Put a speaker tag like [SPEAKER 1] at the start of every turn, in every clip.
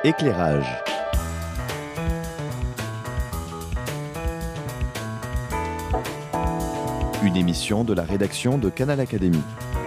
[SPEAKER 1] Éclairage. Une émission de la rédaction de Canal Académie.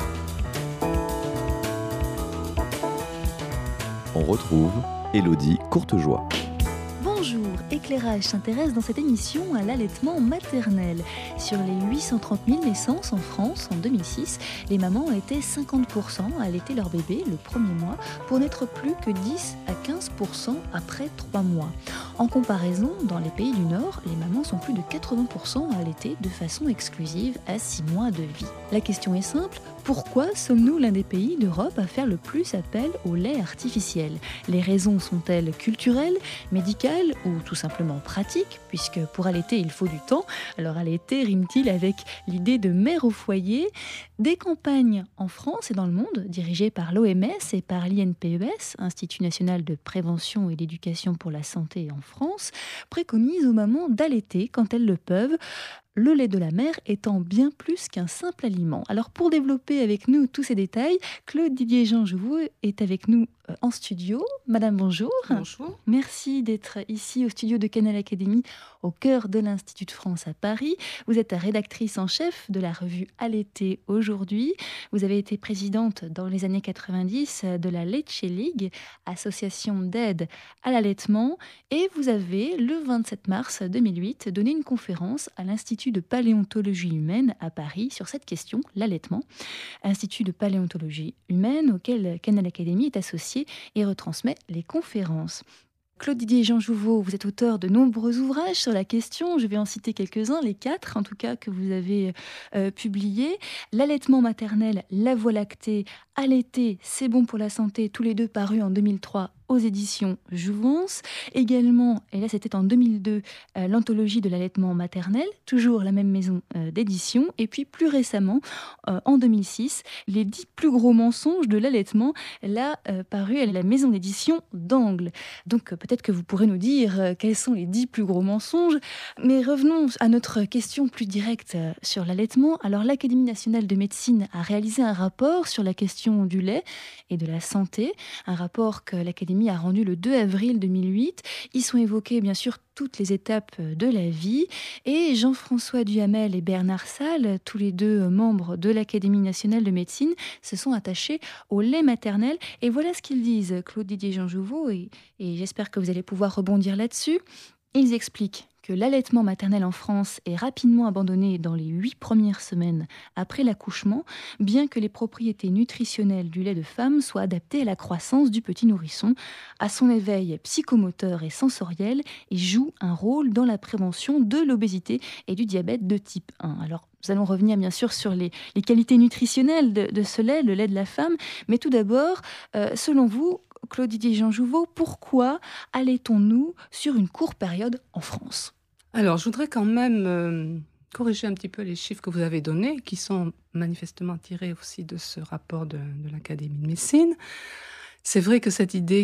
[SPEAKER 1] On retrouve Élodie Courtejoie.
[SPEAKER 2] Bonjour, Éclairage s'intéresse dans cette émission à l'allaitement maternel. Sur les 830 000 naissances en France en 2006, les mamans étaient 50% à allaiter leur bébé le premier mois pour n'être plus que 10 à 15% après 3 mois. En comparaison, dans les pays du Nord, les mamans sont plus de 80% à allaiter de façon exclusive à 6 mois de vie. La question est simple, pourquoi sommes-nous l'un des pays d'Europe à faire le plus appel au lait artificiel ? Les raisons sont-elles culturelles, médicales ou tout simplement pratiques ? Puisque pour allaiter, il faut du temps. Alors allaiter rime-t-il avec l'idée de mère au foyer ? Des campagnes en France et dans le monde, dirigées par l'OMS et par l'INPES, Institut national de prévention et d'éducation pour la santé en France, préconisent aux mamans d'allaiter quand elles le peuvent, le lait de la mère étant bien plus qu'un simple aliment. Alors pour développer avec nous tous ces détails, Claude Didier-Jean Jouveau est avec nous en studio. Madame, bonjour.
[SPEAKER 3] Bonjour.
[SPEAKER 2] Merci d'être ici au studio de Canal Académie, au cœur de l'Institut de France à Paris. Vous êtes rédactrice en chef de la revue Allaiter aujourd'hui. Vous avez été présidente dans les années 90 de la Leche League, association d'aide à l'allaitement. Et vous avez, le 27 mars 2008, donné une conférence à l'Institut de paléontologie humaine à Paris sur cette question, l'allaitement. Institut de paléontologie humaine auquel Canal Académie est associé et retransmet les conférences. Claude Didier-Jean Jouveau, vous êtes auteur de nombreux ouvrages sur la question. Je vais en citer quelques-uns, les 4 en tout cas que vous avez publiés. L'allaitement maternel, la voie lactée, allaiter, c'est bon pour la santé, tous les deux parus en 2003 aux éditions Jouvence. Également, et là c'était en 2002, l'anthologie de l'allaitement maternel, toujours la même maison d'édition. Et puis plus récemment, en 2006, les 10 plus gros mensonges de l'allaitement, là paru à la maison d'édition d'Angle. Donc peut-être que vous pourrez nous dire quels sont les 10 plus gros mensonges. Mais revenons à notre question plus directe sur l'allaitement. Alors l'Académie nationale de médecine a réalisé un rapport sur la question du lait et de la santé, un rapport que l'Académie a rendu le 2 avril 2008. Ils sont évoqués bien sûr toutes les étapes de la vie et Jean-François Duhamel et Bernard Salle, tous les deux membres de l'Académie nationale de médecine, se sont attachés au lait maternel et voilà ce qu'ils disent, Claude Didier-Jean Jouveau, et j'espère que vous allez pouvoir rebondir là-dessus. Ils expliquent que l'allaitement maternel en France est rapidement abandonné dans les 8 premières semaines après l'accouchement, bien que les propriétés nutritionnelles du lait de femme soient adaptées à la croissance du petit nourrisson, à son éveil psychomoteur et sensoriel, et jouent un rôle dans la prévention de l'obésité et du diabète de type 1. Alors, nous allons revenir bien sûr sur les qualités nutritionnelles de ce lait, le lait de la femme, mais tout d'abord, selon vous, Claude Didier-Jean Jouveau, pourquoi allaitons-nous sur une courte période en France ?
[SPEAKER 3] Alors, je voudrais quand même corriger un petit peu les chiffres que vous avez donnés, qui sont manifestement tirés aussi de ce rapport de l'Académie de médecine. C'est vrai que cette idée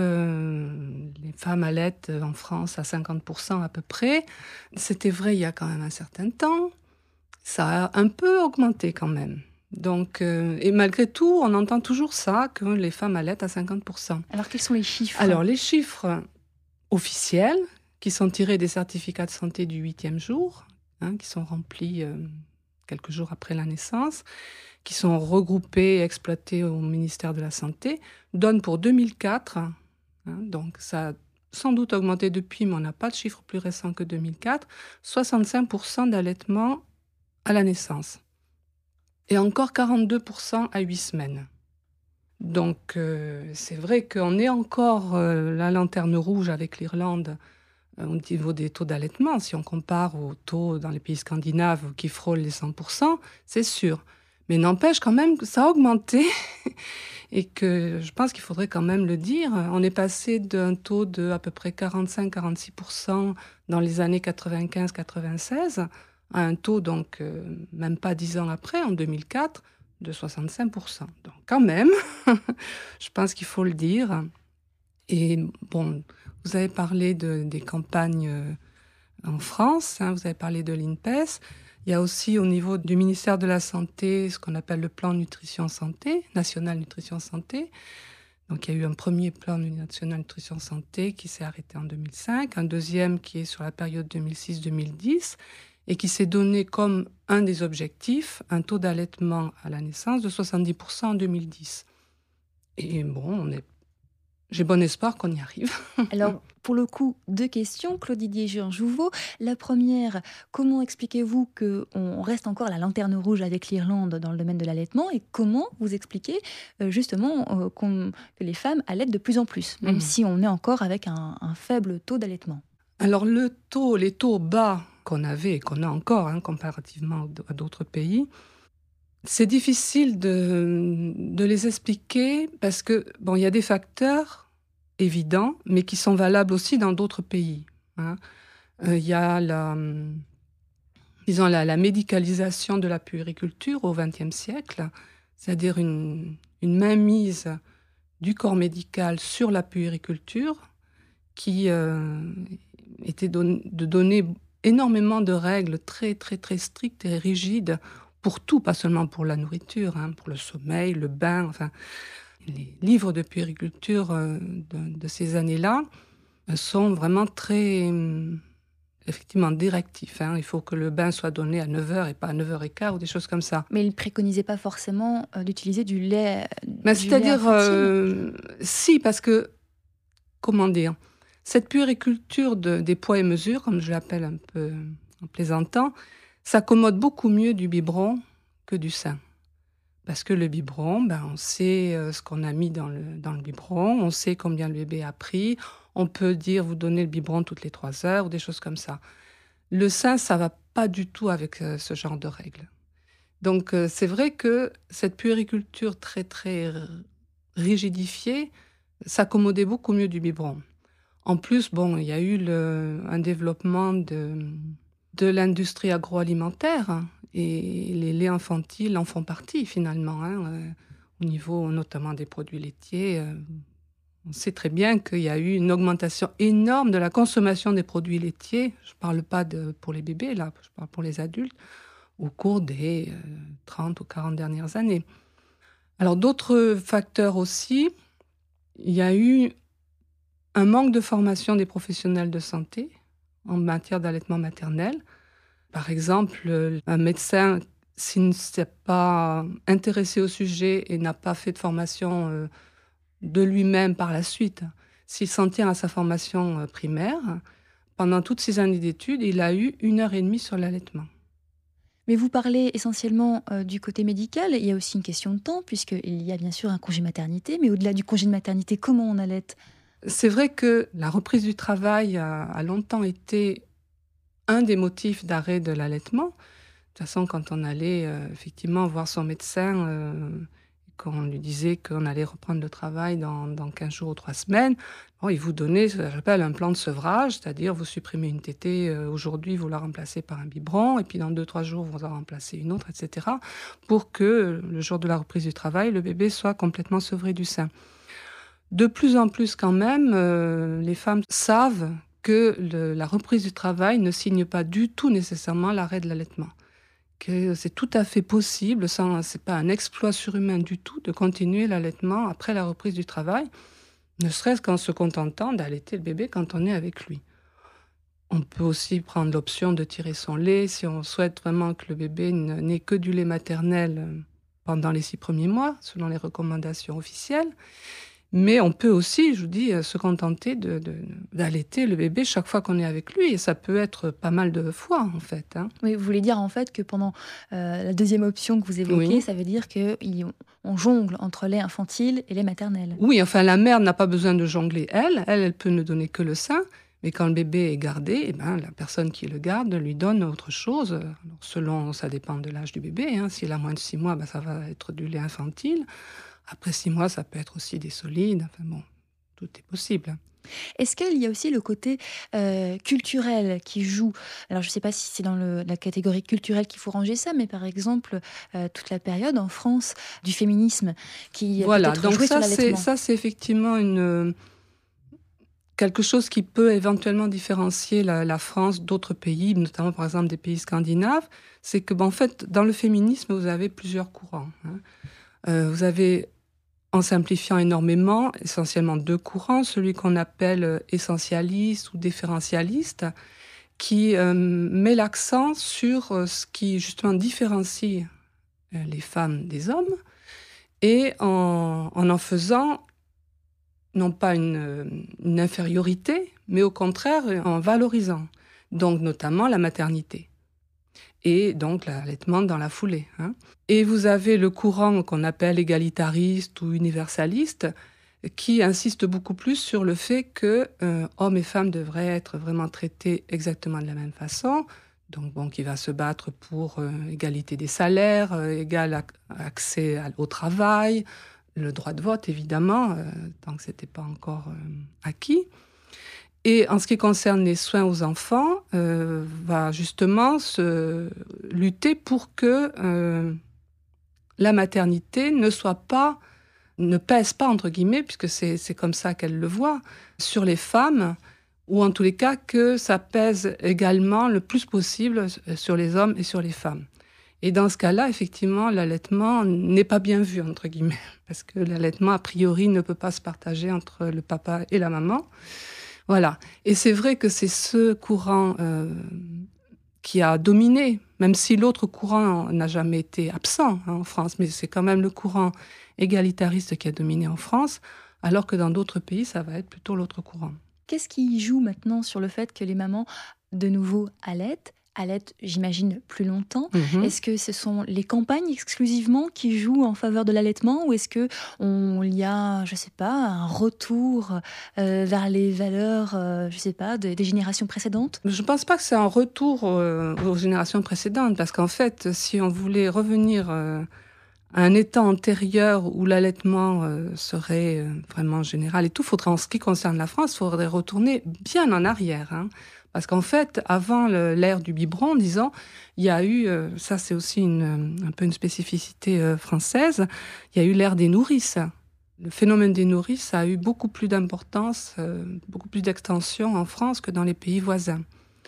[SPEAKER 3] que les femmes allaitent en France à 50% à peu près, c'était vrai il y a quand même un certain temps. Ça a un peu augmenté quand même. Donc, et malgré tout, on entend toujours ça, que les femmes allaitent à 50%.
[SPEAKER 2] Alors, quels sont les chiffres ?
[SPEAKER 3] Alors, les chiffres officiels, qui sont tirés des certificats de santé du 8e jour, qui sont remplis quelques jours après la naissance, qui sont regroupés et exploités au ministère de la Santé, donnent pour 2004, donc ça a sans doute augmenté depuis, mais on n'a pas de chiffres plus récents que 2004, 65% d'allaitement à la naissance. Et encore 42% à 8 semaines. Donc, c'est vrai qu'on est encore la lanterne rouge avec l'Irlande au niveau des taux d'allaitement. Si on compare aux taux dans les pays scandinaves qui frôlent les 100%, c'est sûr. Mais n'empêche quand même que ça a augmenté et que je pense qu'il faudrait quand même le dire. On est passé d'un taux de à peu près 45-46% dans les années 95-96 à un taux, donc, même pas 10 ans après, en 2004, de 65%. Donc, quand même, je pense qu'il faut le dire. Et bon, vous avez parlé des campagnes en France, vous avez parlé de l'INPES. Il y a aussi au niveau du ministère de la Santé ce qu'on appelle le plan nutrition santé, national nutrition santé. Donc il y a eu un premier plan national nutrition santé qui s'est arrêté en 2005, un deuxième qui est sur la période 2006-2010 et qui s'est donné comme un des objectifs un taux d'allaitement à la naissance de 70% en 2010. Et bon, j'ai bon espoir qu'on y arrive.
[SPEAKER 2] Alors, pour le coup, 2 questions. Claude Didier-Jean Jouveau. La première, comment expliquez-vous qu'on reste encore à la lanterne rouge avec l'Irlande dans le domaine de l'allaitement et comment vous expliquez justement que les femmes allaitent de plus en plus, même si on est encore avec un faible taux d'allaitement?
[SPEAKER 3] Alors les taux bas qu'on avait et qu'on a encore comparativement à d'autres pays, c'est difficile de les expliquer parce que il y a des facteurs évidents, mais qui sont valables aussi dans d'autres pays. Il y a la médicalisation de la puériculture au XXe siècle, c'est-à-dire une mainmise du corps médical sur la puériculture qui était de donner énormément de règles très, très, très strictes et rigides pour tout, pas seulement pour la nourriture, pour le sommeil, le bain, enfin... Les livres de puériculture de ces années-là sont vraiment très, effectivement, directifs. Il faut que le bain soit donné à 9h et pas à 9h15 ou des choses comme ça.
[SPEAKER 2] Mais ils ne préconisaient pas forcément d'utiliser du lait
[SPEAKER 3] si, parce que, comment dire, cette puériculture des poids et mesures, comme je l'appelle un peu en plaisantant, s'accommode beaucoup mieux du biberon que du sein. Parce que le biberon, on sait ce qu'on a mis dans le biberon, on sait combien le bébé a pris, on peut dire vous donnez le biberon toutes les 3 heures ou des choses comme ça. Le sein, ça va pas du tout avec ce genre de règles. Donc c'est vrai que cette puériculture très très rigidifiée s'accommodait beaucoup mieux du biberon. En plus, il y a eu un développement de l'industrie agroalimentaire. Et les laits infantiles en font partie, finalement, au niveau notamment des produits laitiers. On sait très bien qu'il y a eu une augmentation énorme de la consommation des produits laitiers. Je ne parle pas pour les bébés, là, je parle pour les adultes, au cours des 30 ou 40 dernières années. Alors, d'autres facteurs aussi, il y a eu un manque de formation des professionnels de santé en matière d'allaitement maternel. Par exemple, un médecin, s'il ne s'est pas intéressé au sujet et n'a pas fait de formation de lui-même par la suite, s'il s'en tient à sa formation primaire, pendant toutes ces années d'études, il a eu 1h30 sur l'allaitement.
[SPEAKER 2] Mais vous parlez essentiellement du côté médical. Il y a aussi une question de temps, puisqu'il y a bien sûr un congé maternité. Mais au-delà du congé de maternité, comment on allaite ?
[SPEAKER 3] C'est vrai que la reprise du travail a longtemps été un des motifs d'arrêt de l'allaitement. De toute façon, quand on allait effectivement voir son médecin, qu'on lui disait qu'on allait reprendre le travail dans 15 jours ou 3 semaines, il vous donnait ce que j'appelle un plan de sevrage, c'est-à-dire vous supprimez une tétée, aujourd'hui vous la remplacez par un biberon, et puis dans 2-3 jours vous en remplacez une autre, etc., pour que le jour de la reprise du travail, le bébé soit complètement sevré du sein. De plus en plus quand même, les femmes savent que la reprise du travail ne signe pas du tout nécessairement l'arrêt de l'allaitement. Que c'est tout à fait possible, c'est pas un exploit surhumain du tout, de continuer l'allaitement après la reprise du travail, ne serait-ce qu'en se contentant d'allaiter le bébé quand on est avec lui. On peut aussi prendre l'option de tirer son lait si on souhaite vraiment que le bébé n'ait que du lait maternel pendant les 6 premiers mois, selon les recommandations officielles. Mais on peut aussi, je vous dis, se contenter d'allaiter le bébé chaque fois qu'on est avec lui. Et ça peut être pas mal de fois, en fait.
[SPEAKER 2] Oui, vous voulez dire, en fait, que pendant la deuxième option que vous évoquez, oui, ça veut dire qu'on jongle entre lait infantile et lait maternel.
[SPEAKER 3] Oui, enfin, la mère n'a pas besoin de jongler, elle peut ne donner que le sein. Mais quand le bébé est gardé, la personne qui le garde lui donne autre chose. Alors, ça dépend de l'âge du bébé. S'il a moins de 6 mois, ça va être du lait infantile. Après 6 mois, ça peut être aussi des solides. Enfin bon, tout est possible.
[SPEAKER 2] Est-ce qu'il y a aussi le côté culturel qui joue ? Alors, je ne sais pas si c'est dans la catégorie culturelle qu'il faut ranger ça, mais par exemple, toute la période en France du féminisme qui
[SPEAKER 3] voilà,
[SPEAKER 2] peut-être joué sur l'allaitement.
[SPEAKER 3] Donc ça, c'est effectivement quelque chose qui peut éventuellement différencier la France d'autres pays, notamment par exemple des pays scandinaves. C'est que, en fait, dans le féminisme, vous avez plusieurs courants. Vous avez en simplifiant énormément, essentiellement 2 courants, celui qu'on appelle essentialiste ou différentialiste, qui met l'accent sur ce qui justement différencie les femmes des hommes, et en faisant non pas une infériorité, mais au contraire en valorisant, donc notamment la maternité et donc l'allaitement dans la foulée. Et vous avez le courant qu'on appelle égalitariste ou universaliste, qui insiste beaucoup plus sur le fait que hommes et femmes devraient être vraiment traités exactement de la même façon, donc qui va se battre pour égalité des salaires, égal accès au travail, le droit de vote évidemment, tant que ce n'était pas encore acquis. Et en ce qui concerne les soins aux enfants, va justement lutter pour que la maternité ne pèse pas, entre guillemets, puisque c'est comme ça qu'elle le voit, sur les femmes, ou en tous les cas que ça pèse également le plus possible sur les hommes et sur les femmes. Et dans ce cas-là, effectivement, l'allaitement n'est pas bien vu, entre guillemets, parce que l'allaitement, a priori, ne peut pas se partager entre le papa et la maman. Voilà. Et c'est vrai que c'est ce courant qui a dominé, même si l'autre courant n'a jamais été absent en France, mais c'est quand même le courant égalitariste qui a dominé en France, alors que dans d'autres pays, ça va être plutôt l'autre courant.
[SPEAKER 2] Qu'est-ce qui joue maintenant sur le fait que les mamans, de nouveau, allaitent, j'imagine, plus longtemps? Est-ce que ce sont les campagnes exclusivement qui jouent en faveur de l'allaitement, ou est-ce qu'il y a, je ne sais pas, un retour vers les valeurs, je ne sais pas, des générations précédentes?
[SPEAKER 3] Je ne pense pas que c'est un retour aux générations précédentes, parce qu'en fait, si on voulait revenir à un état antérieur où l'allaitement serait vraiment général et tout, faudrait, en ce qui concerne la France, il faudrait retourner bien en arrière, Parce qu'en fait, avant l'ère du biberon, disons, il y a eu, ça c'est aussi un peu une spécificité française, il y a eu l'ère des nourrices. Le phénomène des nourrices a eu beaucoup plus d'importance, beaucoup plus d'extension en France que dans les pays voisins.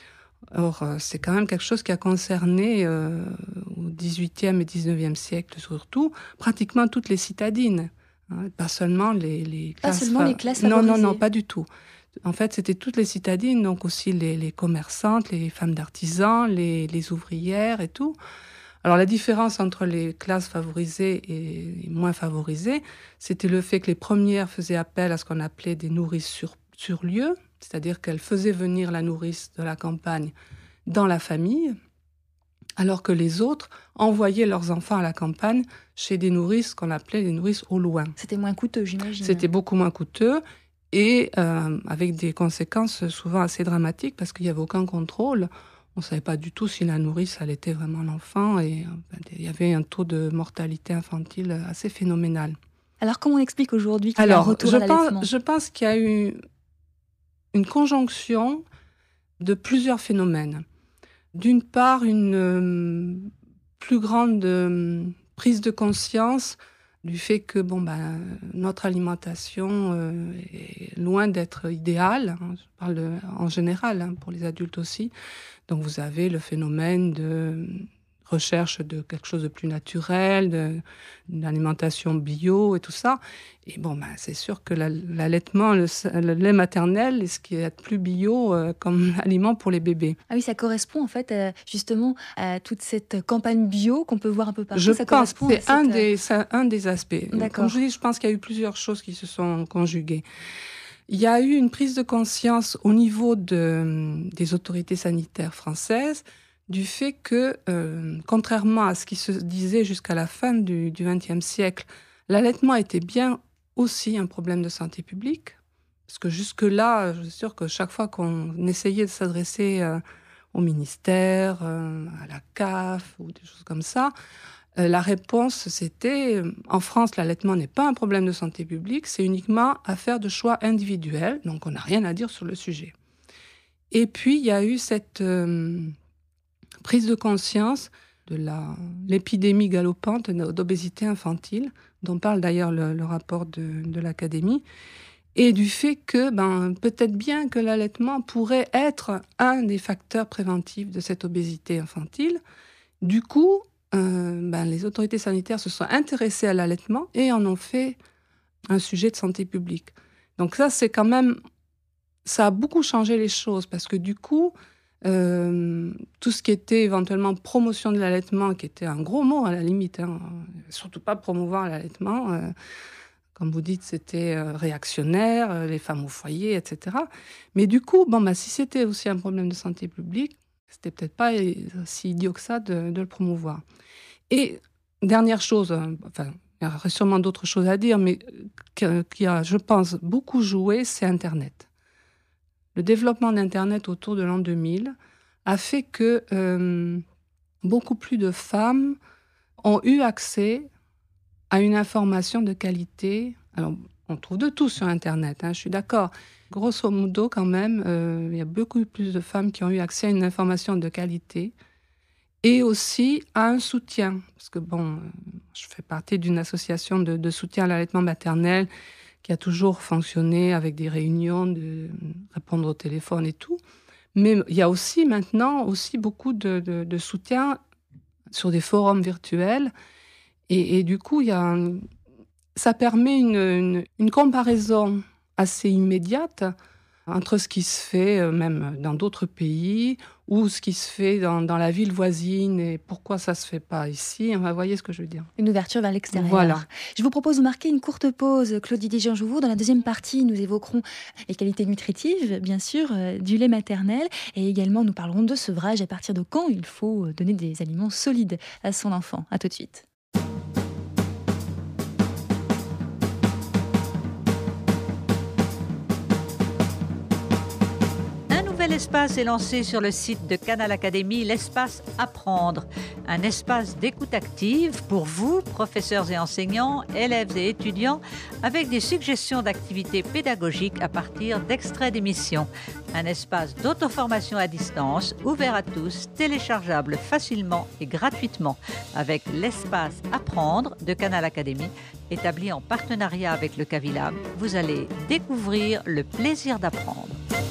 [SPEAKER 3] Or, c'est quand même quelque chose qui a concerné au XVIIIe et XIXe siècle surtout, pratiquement toutes les citadines. Pas seulement les classes...
[SPEAKER 2] Pas seulement les classes favorisées.
[SPEAKER 3] Non, pas du tout. En fait, c'était toutes les citadines, donc aussi les commerçantes, les femmes d'artisans, les ouvrières et tout. Alors, la différence entre les classes favorisées et moins favorisées, c'était le fait que les premières faisaient appel à ce qu'on appelait des nourrices sur lieu, c'est-à-dire qu'elles faisaient venir la nourrice de la campagne dans la famille, alors que les autres envoyaient leurs enfants à la campagne chez des nourrices qu'on appelait des nourrices au loin.
[SPEAKER 2] C'était moins coûteux, j'imagine.
[SPEAKER 3] C'était beaucoup moins coûteux. Et avec des conséquences souvent assez dramatiques parce qu'il n'y avait aucun contrôle. On ne savait pas du tout si la nourrice allaitait vraiment l'enfant et il y avait un taux de mortalité infantile assez phénoménal.
[SPEAKER 2] Alors comment on explique aujourd'hui qu'il y a un retour à l'allaitement ?
[SPEAKER 3] Je pense qu'il y a eu une conjonction de plusieurs phénomènes. D'une part, une plus grande prise de conscience du fait que notre alimentation est loin d'être idéale, je parle en général, pour les adultes aussi. Donc vous avez le phénomène de recherche de quelque chose de plus naturel, d'une alimentation bio et tout ça. Et c'est sûr que l'allaitement, le lait maternel est ce qui est plus bio comme aliment pour les bébés.
[SPEAKER 2] Ah oui, ça correspond en fait justement à toute cette campagne bio qu'on peut voir un peu partout.
[SPEAKER 3] Je pense que c'est un des aspects.
[SPEAKER 2] D'accord.
[SPEAKER 3] Comme je dis, je pense qu'il y a eu plusieurs choses qui se sont conjuguées. Il y a eu une prise de conscience au niveau des autorités sanitaires françaises du fait que, contrairement à ce qui se disait jusqu'à la fin du XXe siècle, l'allaitement était bien aussi un problème de santé publique. Parce que jusque-là, je suis sûre que chaque fois qu'on essayait de s'adresser au ministère, à la CAF ou des choses comme ça, la réponse c'était en France, l'allaitement n'est pas un problème de santé publique, c'est uniquement affaire de choix individuel, donc on n'a rien à dire sur le sujet. Et puis il y a eu cette prise de conscience de l'épidémie galopante d'obésité infantile, dont parle d'ailleurs le rapport de l'Académie, et du fait que peut-être bien que l'allaitement pourrait être un des facteurs préventifs de cette obésité infantile. Du coup, les autorités sanitaires se sont intéressées à l'allaitement et en ont fait un sujet de santé publique. Donc ça, c'est quand même... Ça a beaucoup changé les choses parce que du coup, tout ce qui était éventuellement promotion de l'allaitement, qui était un gros mot à la limite, surtout pas promouvoir l'allaitement, comme vous dites, c'était réactionnaire, les femmes au foyer, etc. Mais du coup, si c'était aussi un problème de santé publique, c'était peut-être pas si idiot que ça de le promouvoir. Et dernière chose, il y aurait sûrement d'autres choses à dire, mais qui a, je pense, beaucoup joué, c'est Internet. Le développement d'Internet autour de l'an 2000 a fait que beaucoup plus de femmes ont eu accès à une information de qualité. Alors, on trouve de tout sur Internet, je suis d'accord. Grosso modo, quand même, il y a beaucoup plus de femmes qui ont eu accès à une information de qualité et aussi à un soutien. Parce que, je fais partie d'une association de soutien à l'allaitement maternel qui a toujours fonctionné avec des réunions, de répondre au téléphone et tout. Mais il y a aussi maintenant beaucoup de soutien sur des forums virtuels. Et du coup, ça permet une comparaison assez immédiate entre ce qui se fait même dans d'autres pays ou ce qui se fait dans la ville voisine et pourquoi ça ne se fait pas ici. Vous voyez ce que je veux dire.
[SPEAKER 2] Une ouverture vers l'extérieur.
[SPEAKER 3] Voilà.
[SPEAKER 2] Je vous propose de marquer une courte pause. Claude Didier-Jean-Jouveau, dans la deuxième partie, nous évoquerons les qualités nutritives, bien sûr, du lait maternel. Et également, nous parlerons de sevrage, à partir de quand il faut donner des aliments solides à son enfant. À tout de suite.
[SPEAKER 4] L'espace est lancé sur le site de Canal Académie, l'espace Apprendre. Un espace d'écoute active pour vous, professeurs et enseignants, élèves et étudiants, avec des suggestions d'activités pédagogiques à partir d'extraits d'émissions. Un espace d'auto-formation à distance, ouvert à tous, téléchargeable facilement et gratuitement, avec l'espace Apprendre de Canal Académie, établi en partenariat avec le Cavilab. Vous allez découvrir le plaisir d'apprendre.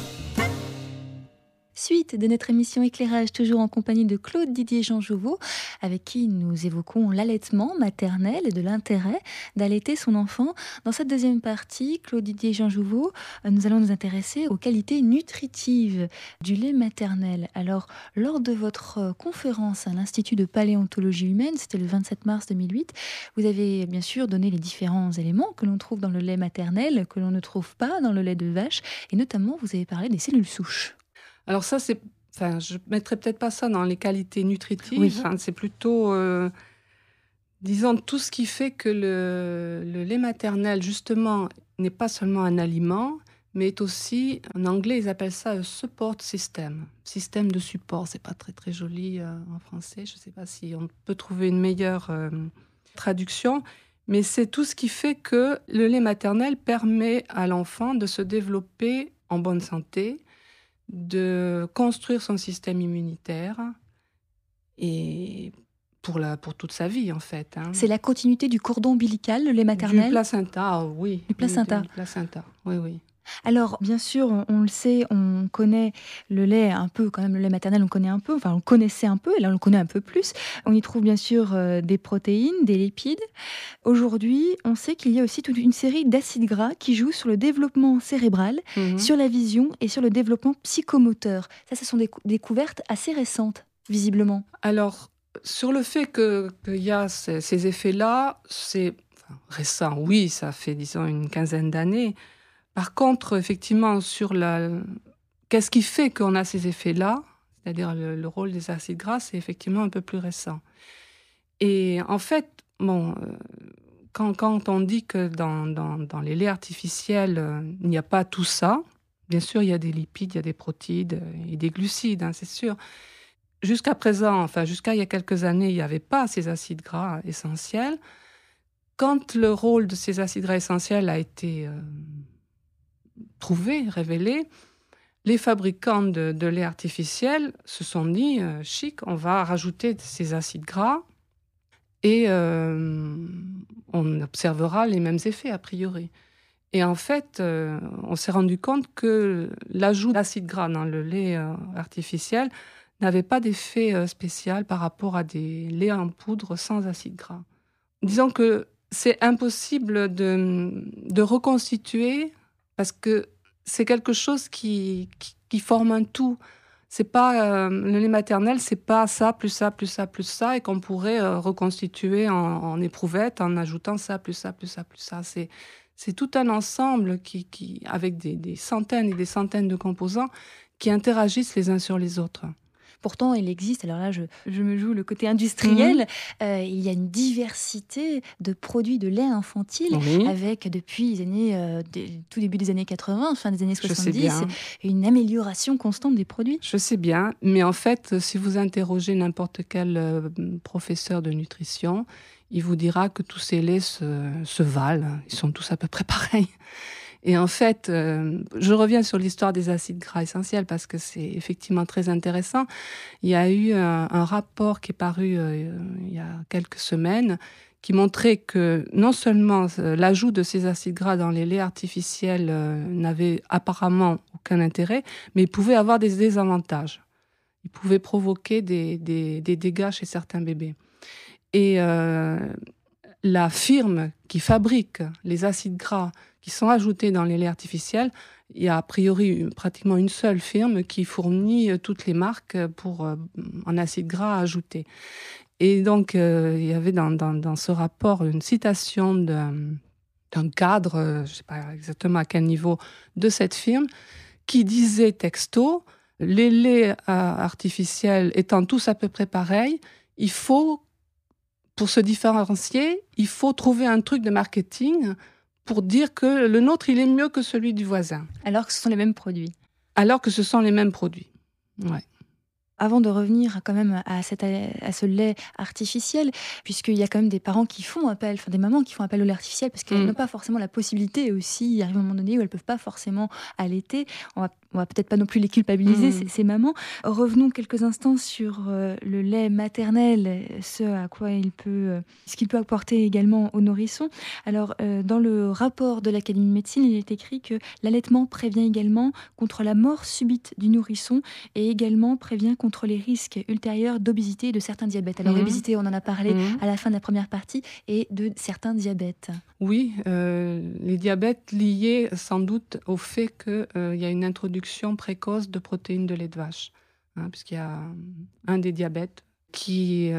[SPEAKER 2] Suite de notre émission Éclairage, toujours en compagnie de Claude Didier-Jean-Jouveau, avec qui nous évoquons l'allaitement maternel et de l'intérêt d'allaiter son enfant. Dans cette deuxième partie, Claude Didier-Jean-Jouveau, nous allons nous intéresser aux qualités nutritives du lait maternel. Alors, lors de votre conférence à l'Institut de paléontologie humaine, c'était le 27 mars 2008, vous avez bien sûr donné les différents éléments que l'on trouve dans le lait maternel, que l'on ne trouve pas dans le lait de vache, et notamment vous avez parlé des cellules souches.
[SPEAKER 3] Alors ça, je ne mettrais peut-être pas ça dans les qualités nutritives.
[SPEAKER 2] Oui.
[SPEAKER 3] C'est plutôt, disons, tout ce qui fait que le lait maternel, justement, n'est pas seulement un aliment, mais est aussi, en anglais, ils appellent ça un support system. Système de support, c'est pas très, très joli en français. Je ne sais pas si on peut trouver une meilleure traduction. Mais c'est tout ce qui fait que le lait maternel permet à l'enfant de se développer en bonne santé, de construire son système immunitaire et pour toute sa vie, en fait.
[SPEAKER 2] C'est la continuité du cordon ombilical, le lait maternel ?
[SPEAKER 3] Du placenta, oui.
[SPEAKER 2] Du placenta.
[SPEAKER 3] Du placenta, oui.
[SPEAKER 2] Alors, bien sûr, on le sait, on connaît le lait un peu, quand même, le lait maternel, on connaît un peu, enfin, on le connaissait un peu, et là, on le connaît un peu plus. On y trouve bien sûr des protéines, des lipides. Aujourd'hui, on sait qu'il y a aussi toute une série d'acides gras qui jouent sur le développement cérébral, sur la vision et sur le développement psychomoteur. Ça, ce sont des découvertes assez récentes, visiblement.
[SPEAKER 3] Alors, sur le fait qu'il y a ces effets-là, c'est récent, oui, ça fait, disons, une quinzaine d'années. Par contre, effectivement, qu'est-ce qui fait qu'on a ces effets-là, c'est-à-dire le rôle des acides gras, c'est effectivement un peu plus récent. Et en fait, quand on dit que dans les laits artificiels, il n'y a pas tout ça, bien sûr, il y a des lipides, il y a des protéines et des glucides, c'est sûr. Jusqu'à présent, jusqu'à il y a quelques années, il n'y avait pas ces acides gras essentiels. Quand le rôle de ces acides gras essentiels a été trouvé, révélé, les fabricants de lait artificiel se sont dit chic, on va rajouter ces acides gras et on observera les mêmes effets a priori. Et en fait, on s'est rendu compte que l'ajout d'acides gras dans le lait artificiel n'avait pas d'effet spécial par rapport à des laits en poudre sans acides gras. Disons que c'est impossible de reconstituer parce que c'est quelque chose qui forme un tout. C'est pas le lait maternel, c'est pas ça plus ça plus ça plus ça et qu'on pourrait reconstituer en éprouvette en ajoutant ça plus ça plus ça plus ça. C'est tout un ensemble qui avec des centaines et des centaines de composants qui interagissent les uns sur les autres.
[SPEAKER 2] Pourtant, il existe, alors là, je me joue le côté industriel, il y a une diversité de produits de lait infantile, avec depuis les années, tout début des années 80, fin des années 70, une amélioration constante des produits.
[SPEAKER 3] Je sais bien, mais en fait, si vous interrogez n'importe quel professeur de nutrition, il vous dira que tous ces laits se valent, ils sont tous à peu près pareils. Et en fait, je reviens sur l'histoire des acides gras essentiels parce que c'est effectivement très intéressant. Il y a eu un rapport qui est paru il y a quelques semaines qui montrait que non seulement l'ajout de ces acides gras dans les laits artificiels n'avait apparemment aucun intérêt, mais il pouvait avoir des désavantages. Il pouvait provoquer des dégâts chez certains bébés. Et la firme qui fabrique les acides gras qui sont ajoutés dans les laits artificiels, il y a a priori pratiquement une seule firme qui fournit toutes les marques en acides gras ajoutés. Et donc, il y avait dans ce rapport une citation d'un cadre, je ne sais pas exactement à quel niveau, de cette firme, qui disait texto, les laits artificiels étant tous à peu près pareils, pour se différencier, il faut trouver un truc de marketing pour dire que le nôtre, il est mieux que celui du voisin.
[SPEAKER 2] Alors que ce sont les mêmes produits.
[SPEAKER 3] Ouais.
[SPEAKER 2] Avant de revenir quand même à ce lait artificiel, puisqu'il y a quand même des parents qui font appel, enfin des mamans qui font appel au lait artificiel parce qu'elles n'ont pas forcément la possibilité aussi, il arrive un moment donné où elles ne peuvent pas forcément allaiter. On va peut-être pas non plus les culpabiliser, ces mamans. Revenons quelques instants sur le lait maternel, ce qu'il peut apporter également aux nourrissons. Alors, dans le rapport de l'Académie de médecine, il est écrit que l'allaitement prévient également contre la mort subite du nourrisson et également prévient contre les risques ultérieurs d'obésité et de certains diabètes. Alors, l'obésité, on en a parlé à la fin de la première partie, et de certains diabètes.
[SPEAKER 3] Oui, les diabètes liés sans doute au fait qu'il y a une introduction précoce de protéines de lait de vache, puisqu'il y a un des diabètes qui,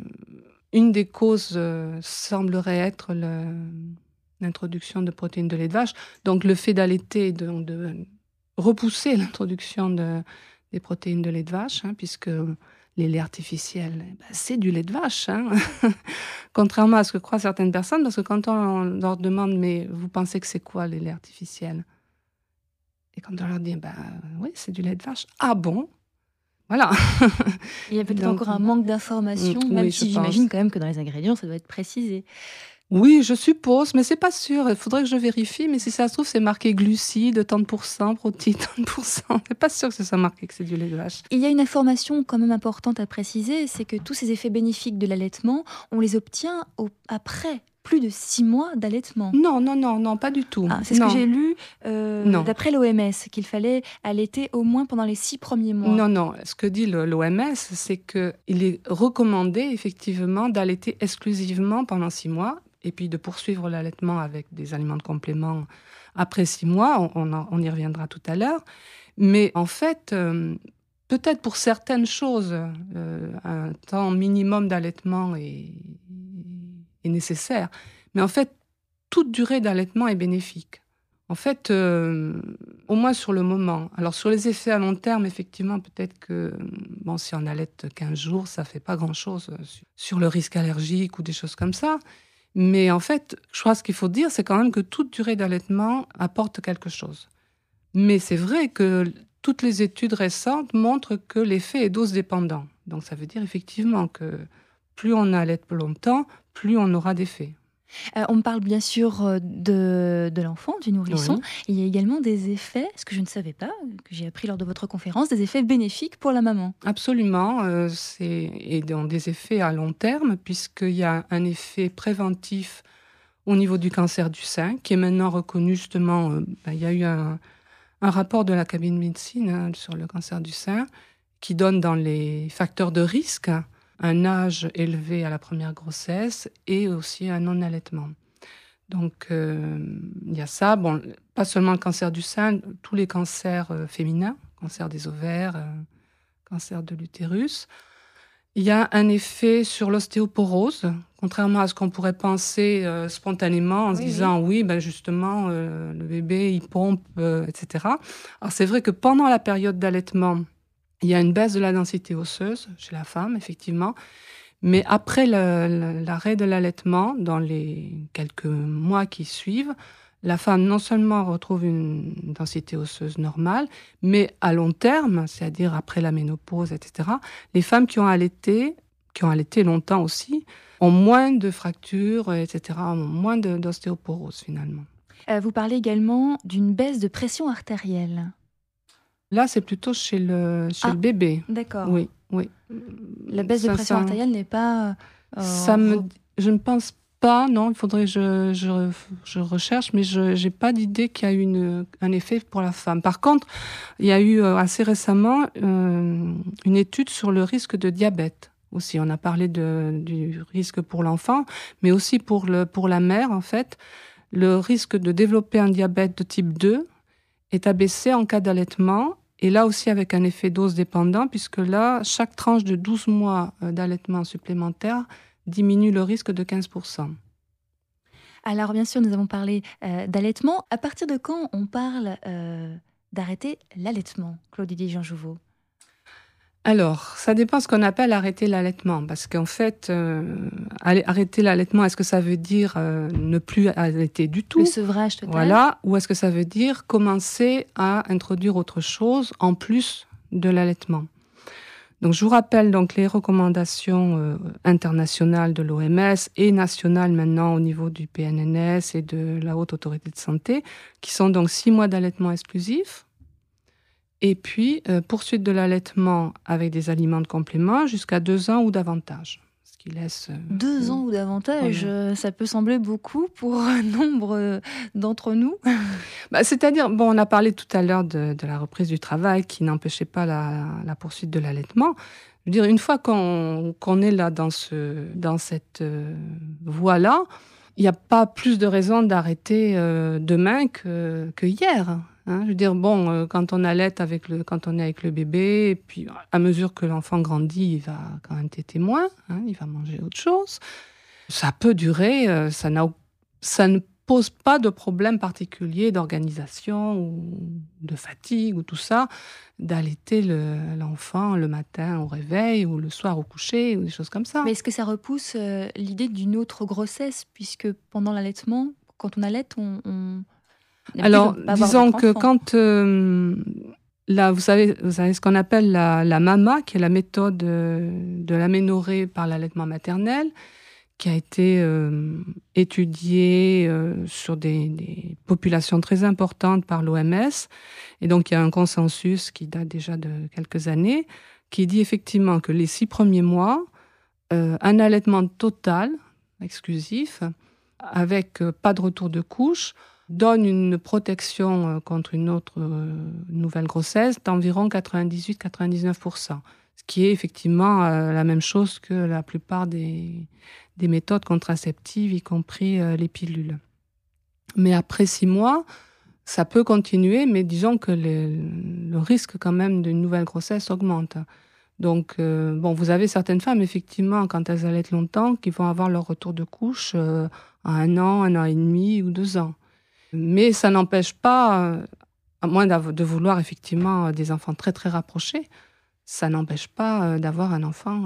[SPEAKER 3] une des causes semblerait être l'introduction de protéines de lait de vache. Donc le fait d'allaiter, de repousser l'introduction des protéines de lait de vache, puisque les laits artificiels, c'est du lait de vache. Contrairement à ce que croient certaines personnes, parce que quand on leur demande « mais vous pensez que c'est quoi les laits artificiels ?» Et quand on leur dit « oui, c'est du lait de vache ». « Ah bon ?» Voilà.
[SPEAKER 2] Il y a peut-être encore un manque d'informations, même si j'imagine quand même que dans les ingrédients, ça doit être précisé.
[SPEAKER 3] Oui, je suppose, mais c'est pas sûr. Il faudrait que je vérifie, mais si ça se trouve, c'est marqué glucides, tant de pourcents, protéines, tant de pourcents. C'est pas sûr que ce soit marqué que c'est du lait de vache.
[SPEAKER 2] Il y a une information quand même importante à préciser, c'est que tous ces effets bénéfiques de l'allaitement, on les obtient après plus de 6 mois d'allaitement.
[SPEAKER 3] Non, pas du tout.
[SPEAKER 2] C'est ce que j'ai lu d'après l'OMS, qu'il fallait allaiter au moins pendant les 6 premiers mois.
[SPEAKER 3] Non. Ce que dit l'OMS, c'est qu'il est recommandé effectivement d'allaiter exclusivement pendant 6 mois et puis de poursuivre l'allaitement avec des aliments de complément après 6 mois. On y reviendra tout à l'heure. Mais en fait, peut-être pour certaines choses, un temps minimum d'allaitement est nécessaire. Mais en fait, toute durée d'allaitement est bénéfique. En fait, au moins sur le moment. Alors, sur les effets à long terme, effectivement, peut-être que si on allaite 15 jours, ça ne fait pas grand-chose sur le risque allergique ou des choses comme ça. Mais en fait, je crois que ce qu'il faut dire, c'est quand même que toute durée d'allaitement apporte quelque chose. Mais c'est vrai que toutes les études récentes montrent que l'effet est dose dépendant. Donc, ça veut dire effectivement que plus on allaite longtemps, plus on aura d'effets.
[SPEAKER 2] On parle bien sûr de l'enfant, du nourrisson. Oui. Il y a également des effets, ce que je ne savais pas, que j'ai appris lors de votre conférence, des effets bénéfiques pour la maman.
[SPEAKER 3] Absolument, et donc des effets à long terme, puisqu'il y a un effet préventif au niveau du cancer du sein, qui est maintenant reconnu justement. Il y a eu un rapport de l'Académie de médecine sur le cancer du sein, qui donne dans les facteurs de risque un âge élevé à la première grossesse et aussi un non-allaitement. Donc, il y a ça. Bon, pas seulement le cancer du sein, tous les cancers féminins, cancer des ovaires, cancer de l'utérus. Il y a un effet sur l'ostéoporose, contrairement à ce qu'on pourrait penser spontanément en se disant oui, ben justement, le bébé, il pompe, etc. Alors, c'est vrai que pendant la période d'allaitement, il y a une baisse de la densité osseuse chez la femme, effectivement. Mais après l'arrêt de l'allaitement, dans les quelques mois qui suivent, la femme non seulement retrouve une densité osseuse normale, mais à long terme, c'est-à-dire après la ménopause, etc., les femmes qui ont allaité longtemps aussi, ont moins de fractures, etc., ont moins d'ostéoporose finalement.
[SPEAKER 2] Vous parlez également d'une baisse de pression artérielle.
[SPEAKER 3] Là, c'est plutôt chez le bébé.
[SPEAKER 2] D'accord.
[SPEAKER 3] Oui.
[SPEAKER 2] La baisse de pression artérielle n'est pas...
[SPEAKER 3] Je ne pense pas, non, il faudrait que je recherche, mais je n'ai pas d'idée qu'il y a eu un effet pour la femme. Par contre, il y a eu assez récemment une étude sur le risque de diabète aussi. On a parlé du risque pour l'enfant, mais aussi pour la mère, en fait. Le risque de développer un diabète de type 2 est abaissé en cas d'allaitement, et là aussi avec un effet dose dépendant, puisque là, chaque tranche de 12 mois d'allaitement supplémentaire diminue le risque de 15%.
[SPEAKER 2] Alors bien sûr, nous avons parlé d'allaitement. À partir de quand on parle d'arrêter l'allaitement, Claude-Didier Jean-Jouveau ?
[SPEAKER 3] Alors, ça dépend ce qu'on appelle arrêter l'allaitement, parce qu'en fait, arrêter l'allaitement, est-ce que ça veut dire ne plus allaiter du tout ?
[SPEAKER 2] Le sevrage total.
[SPEAKER 3] Voilà, ou est-ce que ça veut dire commencer à introduire autre chose en plus de l'allaitement ? Donc, je vous rappelle donc les recommandations internationales de l'OMS et nationales maintenant au niveau du PNNS et de la Haute Autorité de Santé, qui sont donc 6 mois d'allaitement exclusif. Et puis, poursuite de l'allaitement avec des aliments de complément jusqu'à 2 ans ou davantage. Ce qui laisse...
[SPEAKER 2] 2 ans ou davantage, ça peut sembler beaucoup pour nombre d'entre nous.
[SPEAKER 3] C'est-à-dire, on a parlé tout à l'heure de la reprise du travail qui n'empêchait pas la poursuite de l'allaitement. Je veux dire, une fois qu'on est là dans cette voie-là, il n'y a pas plus de raison d'arrêter demain que hier. Hein, je veux dire, quand on allaite quand on est avec le bébé, et puis à mesure que l'enfant grandit, il va quand même téter moins, il va manger autre chose. Ça peut durer, ça ne pose pas de problème particulier d'organisation ou de fatigue ou tout ça, d'allaiter l'enfant le matin au réveil ou le soir au coucher ou des choses comme ça.
[SPEAKER 2] Mais est-ce que ça repousse l'idée d'une autre grossesse, puisque pendant l'allaitement, quand on allaite,
[SPEAKER 3] alors, disons que quand là, vous savez ce qu'on appelle la MAMA, qui est la méthode de l'aménorrhée par l'allaitement maternel, qui a été étudiée sur des populations très importantes par l'OMS. Et donc, il y a un consensus qui date déjà de quelques années, qui dit effectivement que les 6 premiers mois, un allaitement total, exclusif, avec pas de retour de couche, donne une protection contre une autre nouvelle grossesse d'environ 98-99%. Ce qui est effectivement la même chose que la plupart des méthodes contraceptives, y compris les pilules. Mais après 6 mois, ça peut continuer, mais disons que le risque quand même d'une nouvelle grossesse augmente. Donc, vous avez certaines femmes, effectivement, quand elles allaitent longtemps, qui vont avoir leur retour de couche à 1 an et demi ou 2 ans. Mais ça n'empêche pas, à moins de vouloir effectivement des enfants très très rapprochés, ça n'empêche pas d'avoir un enfant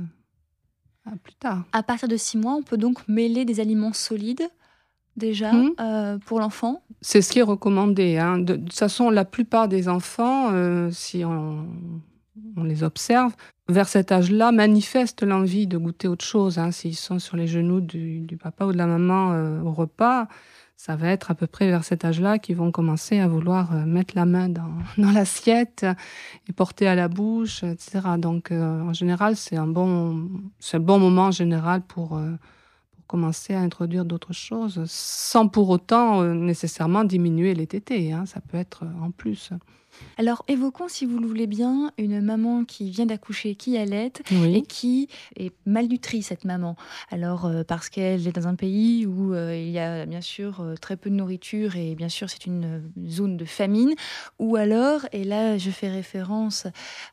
[SPEAKER 3] plus tard.
[SPEAKER 2] À partir de 6 mois, on peut donc mêler des aliments solides déjà pour l'enfant ?
[SPEAKER 3] C'est ce qui est recommandé. De toute façon, la plupart des enfants, si on les observe, vers cet âge-là, manifestent l'envie de goûter autre chose. S'ils sont sur les genoux du papa ou de la maman au repas, ça va être à peu près vers cet âge-là qu'ils vont commencer à vouloir mettre la main dans l'assiette et porter à la bouche, etc. Donc, en général, c'est le bon moment en général pour commencer à introduire d'autres choses, sans pour autant nécessairement diminuer les tétés. Ça peut être en plus.
[SPEAKER 2] Alors, évoquons, si vous le voulez bien, une maman qui vient d'accoucher, qui allaite et qui est malnutrie, cette maman. Alors, parce qu'elle est dans un pays où il y a bien sûr très peu de nourriture et bien sûr c'est une zone de famine. Ou alors, et là je fais référence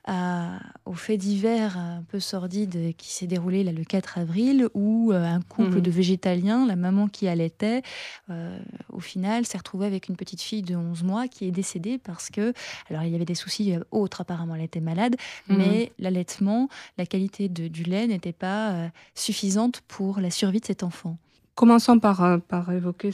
[SPEAKER 2] au fait divers un peu sordide qui s'est déroulé là, le 4 avril, où un couple de végétaliens, la maman qui allaitait, au final s'est retrouvée avec une petite fille de 11 mois qui est décédée parce que... Alors, il y avait des soucis autres, apparemment, elle était malade, mais l'allaitement, la qualité du lait n'était pas suffisante pour la survie de cet enfant.
[SPEAKER 3] Commençons par évoquer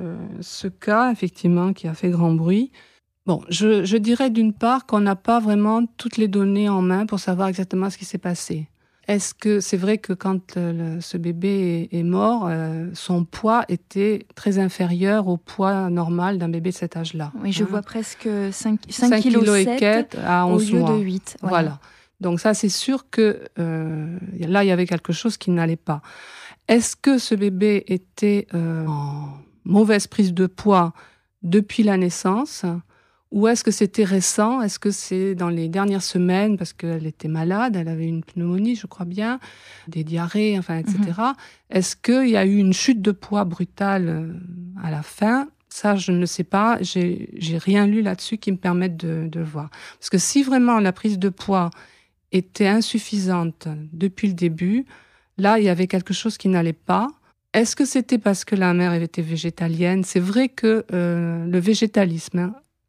[SPEAKER 3] ce cas, effectivement, qui a fait grand bruit. Bon, je dirais d'une part qu'on n'a pas vraiment toutes les données en main pour savoir exactement ce qui s'est passé. Est-ce que c'est vrai que quand ce bébé est mort, son poids était très inférieur au poids normal d'un bébé de cet âge-là?
[SPEAKER 2] Oui, je vois presque 5
[SPEAKER 3] kg et quelques à 11
[SPEAKER 2] au lieu
[SPEAKER 3] mois.
[SPEAKER 2] de 8.
[SPEAKER 3] Voilà. Donc ça, c'est sûr que là, il y avait quelque chose qui n'allait pas. Est-ce que ce bébé était en mauvaise prise de poids depuis la naissance? Ou est-ce que c'était récent? Est-ce que c'est dans les dernières semaines, parce qu'elle était malade, elle avait une pneumonie, je crois bien, des diarrhées, enfin, etc. Est-ce qu'il y a eu une chute de poids brutale à la fin? Ça, je ne sais pas. J'ai rien lu là-dessus qui me permette de voir. Parce que si vraiment la prise de poids était insuffisante depuis le début, là, il y avait quelque chose qui n'allait pas. Est-ce que c'était parce que la mère était végétalienne? C'est vrai que le végétalisme,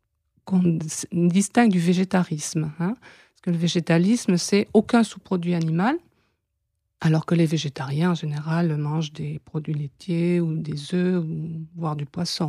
[SPEAKER 3] qu'on distingue du végétarisme. Parce que le végétalisme, c'est aucun sous-produit animal, alors que les végétariens, en général, mangent des produits laitiers ou des œufs, ou voire du poisson.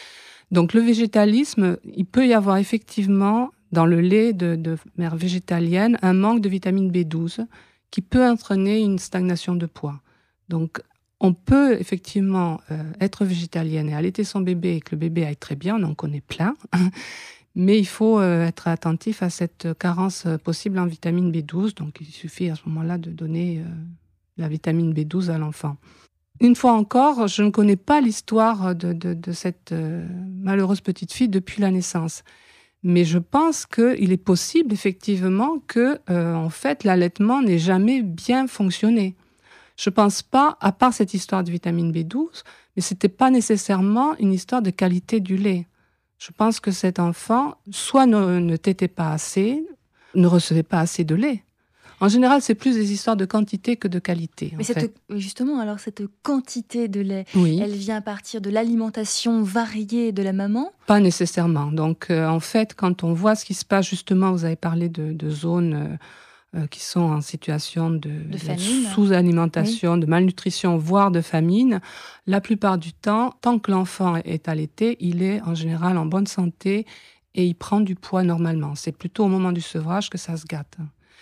[SPEAKER 3] Donc le végétalisme, il peut y avoir effectivement, dans le lait de mère végétalienne, un manque de vitamine B12 qui peut entraîner une stagnation de poids. Donc on peut effectivement être végétalienne et allaiter son bébé et que le bébé aille très bien, on en connaît plein. Mais il faut être attentif à cette carence possible en vitamine B12. Donc, il suffit à ce moment-là de donner la vitamine B12 à l'enfant. Une fois encore, je ne connais pas l'histoire de cette malheureuse petite fille depuis la naissance. Mais je pense qu'il est possible, effectivement, que en fait, l'allaitement n'ait jamais bien fonctionné. Je ne pense pas, à part cette histoire de vitamine B12, mais ce n'était pas nécessairement une histoire de qualité du lait. Je pense que cet enfant, soit ne tétait pas assez, ne recevait pas assez de lait. En général, c'est plus des histoires de quantité que de qualité.
[SPEAKER 2] Mais justement, alors cette quantité de lait, elle vient à partir de l'alimentation variée de la maman?
[SPEAKER 3] Pas nécessairement. Donc, en fait, quand on voit ce qui se passe, justement, vous avez parlé de zones qui sont en situation de sous-alimentation, de malnutrition, voire de famine, la plupart du temps, tant que l'enfant est allaité, il est en général en bonne santé et il prend du poids normalement. C'est plutôt au moment du sevrage que ça se gâte.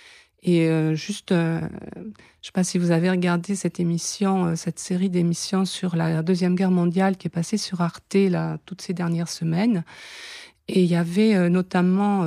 [SPEAKER 3] Et je ne sais pas si vous avez regardé cette série d'émissions sur la Deuxième Guerre mondiale qui est passée sur Arte toutes ces dernières semaines. Et il y avait notamment,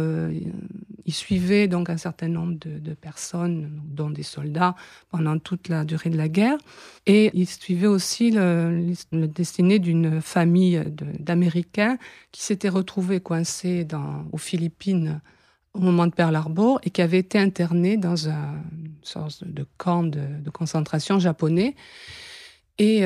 [SPEAKER 3] il suivait donc un certain nombre de personnes, dont des soldats, pendant toute la durée de la guerre. Et il suivait aussi le destinée d'une famille d'Américains qui s'étaient retrouvés coincés aux Philippines au moment de Pearl Harbor et qui avaient été internés dans une sorte de camp de concentration japonais. Et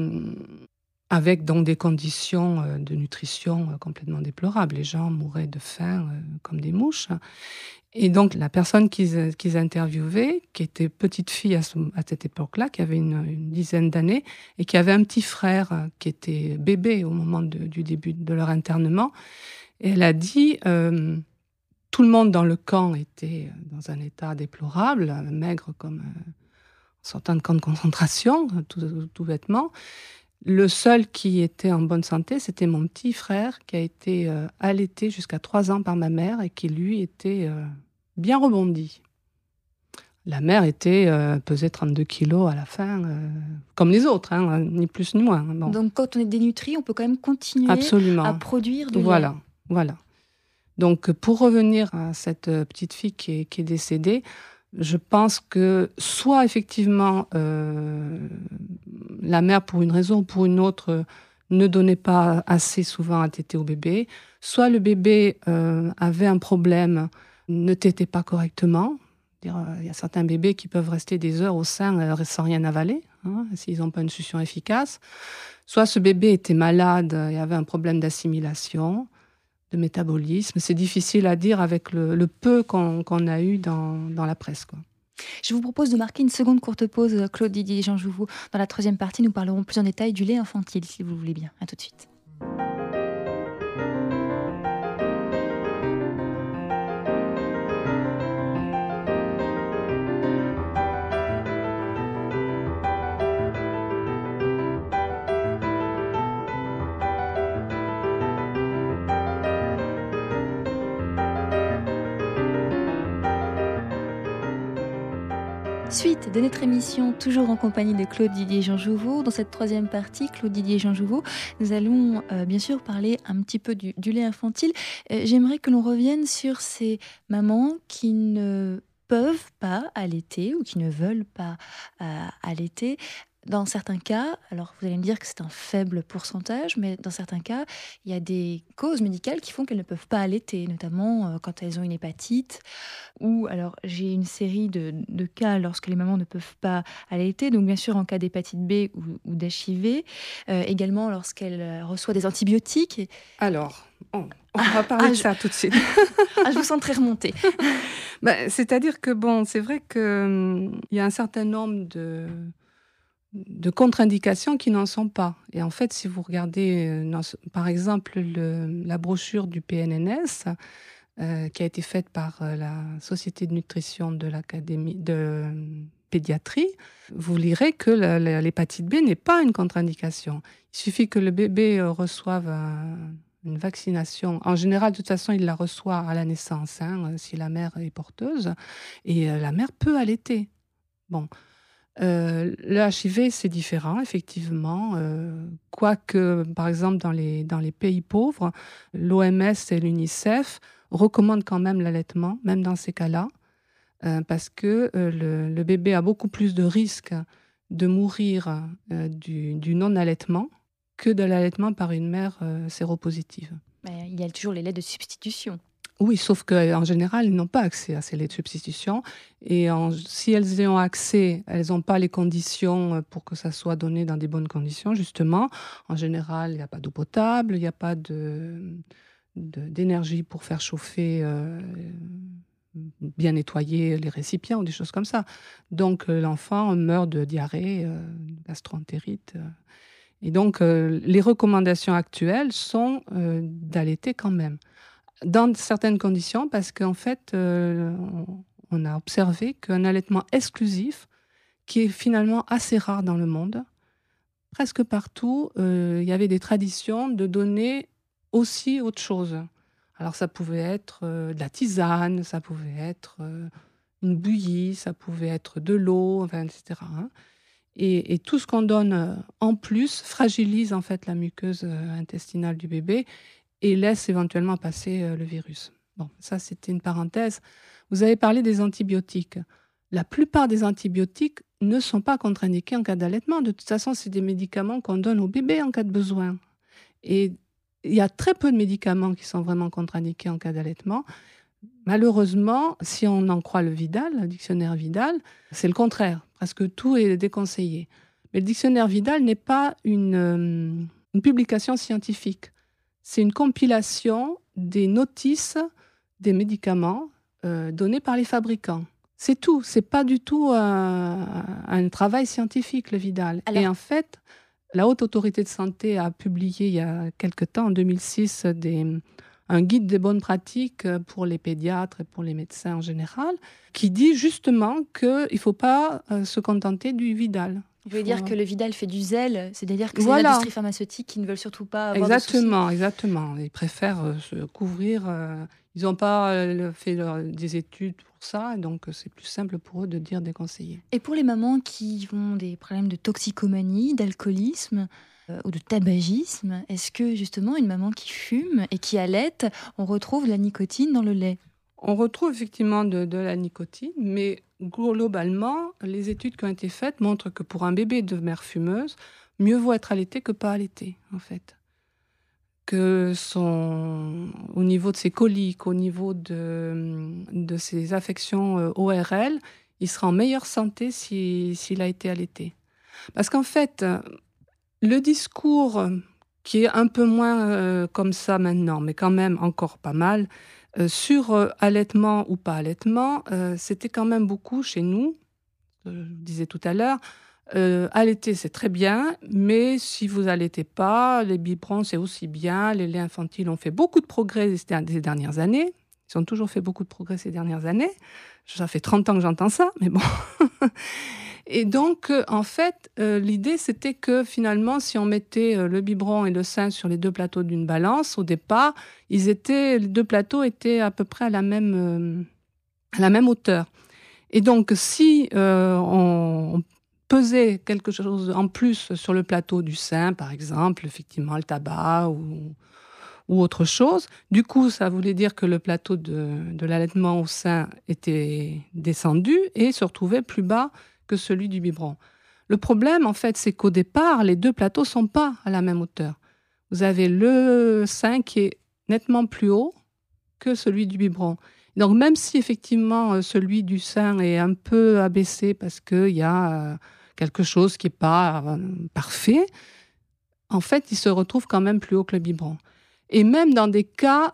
[SPEAKER 3] avec donc des conditions de nutrition complètement déplorables. Les gens mouraient de faim comme des mouches. Et donc la personne qu'ils interviewaient, qui était petite fille à cette époque-là, qui avait une dizaine d'années, et qui avait un petit frère qui était bébé au moment du début de leur internement, et elle a dit tout le monde dans le camp était dans un état déplorable, maigre comme sortant de camp de concentration, tout bêtement. Le seul qui était en bonne santé, c'était mon petit frère qui a été allaité jusqu'à 3 ans par ma mère et qui, lui, était bien rebondi. La mère pesait 32 kilos à la fin, comme les autres, ni plus ni moins. Bon.
[SPEAKER 2] Donc, quand on est dénutri, on peut quand même continuer à produire du lait.
[SPEAKER 3] Voilà. Donc, pour revenir à cette petite fille qui est décédée, je pense que soit effectivement la mère, pour une raison ou pour une autre, ne donnait pas assez souvent à téter au bébé, soit le bébé avait un problème, ne tétait pas correctement. Il y a certains bébés qui peuvent rester des heures au sein sans rien avaler, s'ils n'ont pas une succion efficace. Soit ce bébé était malade et avait un problème d'assimilation, de métabolisme. C'est difficile à dire avec le peu qu'on a eu dans la presse, quoi.
[SPEAKER 2] Je vous propose de marquer une seconde courte pause, Claude Didier et Jean Jouveau. Dans la troisième partie, nous parlerons plus en détail du lait infantile, si vous le voulez bien. À tout de suite. Suite de notre émission, toujours en compagnie de Claude Didier et Jean Jouveau. Dans cette troisième partie, Claude Didier et Jean Jouveau, nous allons bien sûr parler un petit peu du lait infantile. J'aimerais que l'on revienne sur ces mamans qui ne peuvent pas allaiter ou qui ne veulent pas allaiter. Dans certains cas, alors vous allez me dire que c'est un faible pourcentage, mais dans certains cas, il y a des causes médicales qui font qu'elles ne peuvent pas allaiter, notamment quand elles ont une hépatite. Ou alors j'ai une série de cas lorsque les mamans ne peuvent pas allaiter, donc bien sûr en cas d'hépatite B ou d'HIV, également lorsqu'elles reçoivent des antibiotiques.
[SPEAKER 3] Alors, on va parler de ça tout de suite.
[SPEAKER 2] Je vous sens très remontée.
[SPEAKER 3] C'est-à-dire que c'est vrai qu'il y a un certain nombre de contre-indications qui n'en sont pas. Et en fait, si vous regardez, par exemple, la brochure du PNNS, qui a été faite par la Société de nutrition de l'Académie de pédiatrie, vous lirez que l'hépatite B n'est pas une contre-indication. Il suffit que le bébé reçoive une vaccination. En général, de toute façon, il la reçoit à la naissance, si la mère est porteuse, et la mère peut allaiter. Le HIV, c'est différent, effectivement. Quoique, par exemple, dans les pays pauvres, l'OMS et l'UNICEF recommandent quand même l'allaitement, même dans ces cas-là, parce que le bébé a beaucoup plus de risques de mourir du non-allaitement que de l'allaitement par une mère séropositive.
[SPEAKER 2] Mais il y a toujours les laits de substitution.
[SPEAKER 3] Oui, sauf qu'en général, ils n'ont pas accès à ces laits de substitution. Et si elles y ont accès, elles n'ont pas les conditions pour que ça soit donné dans des bonnes conditions, justement. En général, il n'y a pas d'eau potable, il n'y a pas d'énergie pour faire chauffer, bien nettoyer les récipients ou des choses comme ça. Donc, l'enfant meurt de diarrhée, gastro-entérite. Et donc, les recommandations actuelles sont d'allaiter quand même. Dans certaines conditions, parce qu'en fait, on a observé qu'un allaitement exclusif, qui est finalement assez rare dans le monde, presque partout, il y avait des traditions de donner aussi autre chose. Alors ça pouvait être de la tisane, ça pouvait être une bouillie, ça pouvait être de l'eau, etc. Et tout ce qu'on donne en plus fragilise en fait la muqueuse intestinale du bébé et laisse éventuellement passer le virus. Ça, c'était une parenthèse. Vous avez parlé des antibiotiques. La plupart des antibiotiques ne sont pas contre-indiqués en cas d'allaitement. De toute façon, c'est des médicaments qu'on donne au bébé en cas de besoin. Et il y a très peu de médicaments qui sont vraiment contre-indiqués en cas d'allaitement. Malheureusement, si on en croit le dictionnaire Vidal, c'est le contraire. Presque tout est déconseillé. Mais le dictionnaire Vidal n'est pas une publication scientifique. C'est une compilation des notices des médicaments donnés par les fabricants. C'est tout. C'est pas du tout un travail scientifique, le Vidal. Alors... Et en fait, la Haute Autorité de Santé a publié il y a quelque temps, en 2006, un guide des bonnes pratiques pour les pédiatres et pour les médecins en général, qui dit justement qu'il ne faut pas se contenter du Vidal.
[SPEAKER 2] Vous voulez dire que le Vidal fait du zèle, c'est-à-dire que c'est l'industrie pharmaceutique qui ne veulent surtout pas avoir de soucis.
[SPEAKER 3] Exactement. Ils préfèrent se couvrir. Ils n'ont pas fait des études pour ça, donc c'est plus simple pour eux de dire déconseiller.
[SPEAKER 2] Et pour les mamans qui ont des problèmes de toxicomanie, d'alcoolisme ou de tabagisme, est-ce que justement une maman qui fume et qui allaite, on retrouve la nicotine dans le lait ?
[SPEAKER 3] On retrouve effectivement de la nicotine, mais globalement, les études qui ont été faites montrent que pour un bébé de mère fumeuse, mieux vaut être allaité que pas allaité, en fait. Que au niveau de ses coliques, au niveau de ses affections ORL, il sera en meilleure santé s'il a été allaité. Parce qu'en fait, le discours qui est un peu moins comme ça maintenant, mais quand même encore pas mal, sur allaitement ou pas allaitement, c'était quand même beaucoup chez nous, je vous disais tout à l'heure, allaiter c'est très bien, mais si vous allaitez pas, les biberons c'est aussi bien, les laits infantiles ont fait beaucoup de progrès ces dernières années, ils ont toujours fait beaucoup de progrès ces dernières années, ça fait 30 ans que j'entends ça, mais bon... Et donc, en fait, l'idée, c'était que finalement, si on mettait le biberon et le sein sur les deux plateaux d'une balance, au départ, les deux plateaux étaient à peu près à la même hauteur. Et donc, si on pesait quelque chose en plus sur le plateau du sein, par exemple, effectivement, le tabac ou autre chose, du coup, ça voulait dire que le plateau de l'allaitement au sein était descendu et se retrouvait plus bas que celui du biberon. Le problème, en fait, c'est qu'au départ, les deux plateaux ne sont pas à la même hauteur. Vous avez le sein qui est nettement plus haut que celui du biberon. Donc, même si, effectivement, celui du sein est un peu abaissé parce qu'il y a quelque chose qui n'est pas parfait, en fait, il se retrouve quand même plus haut que le biberon. Et même dans des cas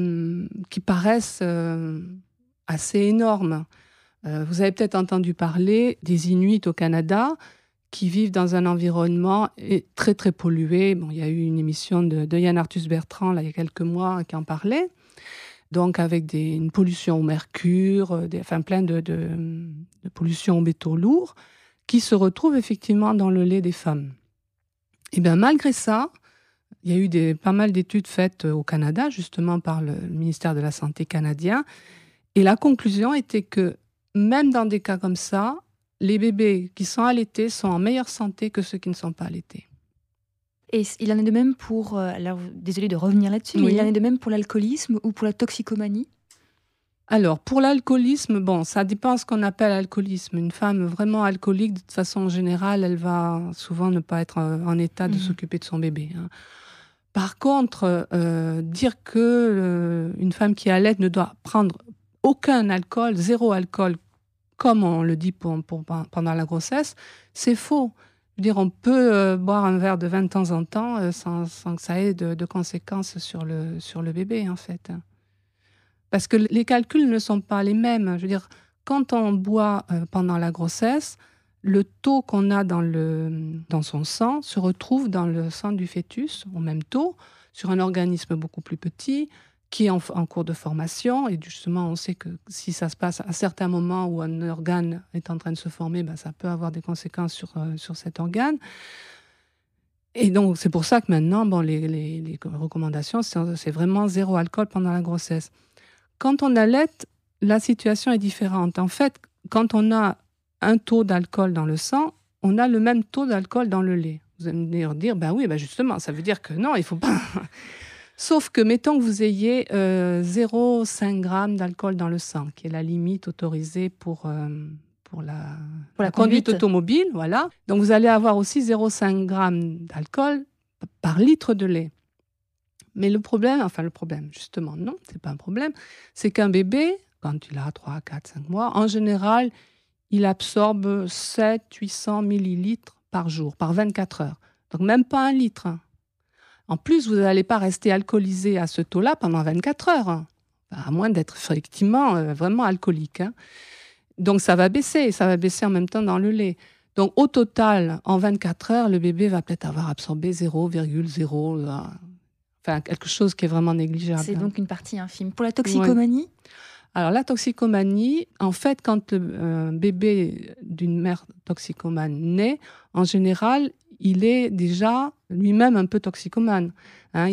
[SPEAKER 3] qui paraissent assez énormes, vous avez peut-être entendu parler des Inuits au Canada qui vivent dans un environnement très, très pollué. Bon, il y a eu une émission de Yann Arthus Bertrand, là, il y a quelques mois, qui en parlait. Donc, avec une pollution au mercure, plein de pollution aux métaux lourds, qui se retrouvent effectivement dans le lait des femmes. Et bien, malgré ça, il y a eu pas mal d'études faites au Canada, justement par le ministère de la Santé canadien. Et la conclusion était que même dans des cas comme ça, les bébés qui sont allaités sont en meilleure santé que ceux qui ne sont pas allaités.
[SPEAKER 2] Et il en est de même pour, alors désolée de revenir là-dessus, mais il en est de même pour l'alcoolisme ou pour la toxicomanie ?
[SPEAKER 3] Alors, pour l'alcoolisme, bon, ça dépend de ce qu'on appelle alcoolisme. Une femme vraiment alcoolique, de toute façon générale, elle va souvent ne pas être en état de s'occuper de son bébé. Par contre, dire que une femme qui allaite ne doit prendre aucun alcool, zéro alcool, comme on le dit pendant la grossesse, c'est faux. Je veux dire, on peut boire un verre de vin de temps en temps sans que ça ait de conséquences sur le bébé, en fait. Parce que les calculs ne sont pas les mêmes. Je veux dire, quand on boit pendant la grossesse, le taux qu'on a dans son sang se retrouve dans le sang du fœtus, au même taux, sur un organisme beaucoup plus petit, qui est en cours de formation. Et justement, on sait que si ça se passe à certains moments où un organe est en train de se former, ça peut avoir des conséquences sur cet organe. Et donc, c'est pour ça que maintenant, les recommandations, c'est vraiment zéro alcool pendant la grossesse. Quand on allaite, la situation est différente. En fait, quand on a un taux d'alcool dans le sang, on a le même taux d'alcool dans le lait. Vous allez me dire, oui, justement, ça veut dire que non, il ne faut pas... Sauf que, mettons que vous ayez 0,5 g d'alcool dans le sang, qui est la limite autorisée pour la conduite automobile. Voilà. Donc, vous allez avoir aussi 0,5 g d'alcool par litre de lait. Mais le problème, justement, non, ce n'est pas un problème, c'est qu'un bébé, quand il a 3, 4, 5 mois, en général, il absorbe 700-800 millilitres par jour, par 24 heures. Donc, même pas 1 litre. En plus, vous n'allez pas rester alcoolisé à ce taux-là pendant 24 heures, à moins d'être effectivement vraiment alcoolique. Donc, ça va baisser en même temps dans le lait. Donc, au total, en 24 heures, le bébé va peut-être avoir absorbé 0,0... quelque chose qui est vraiment négligeable.
[SPEAKER 2] C'est donc une partie infime. Pour la toxicomanie ?
[SPEAKER 3] Alors, la toxicomanie, en fait, quand un bébé d'une mère toxicomane naît, en général, il est déjà lui-même un peu toxicomane. Il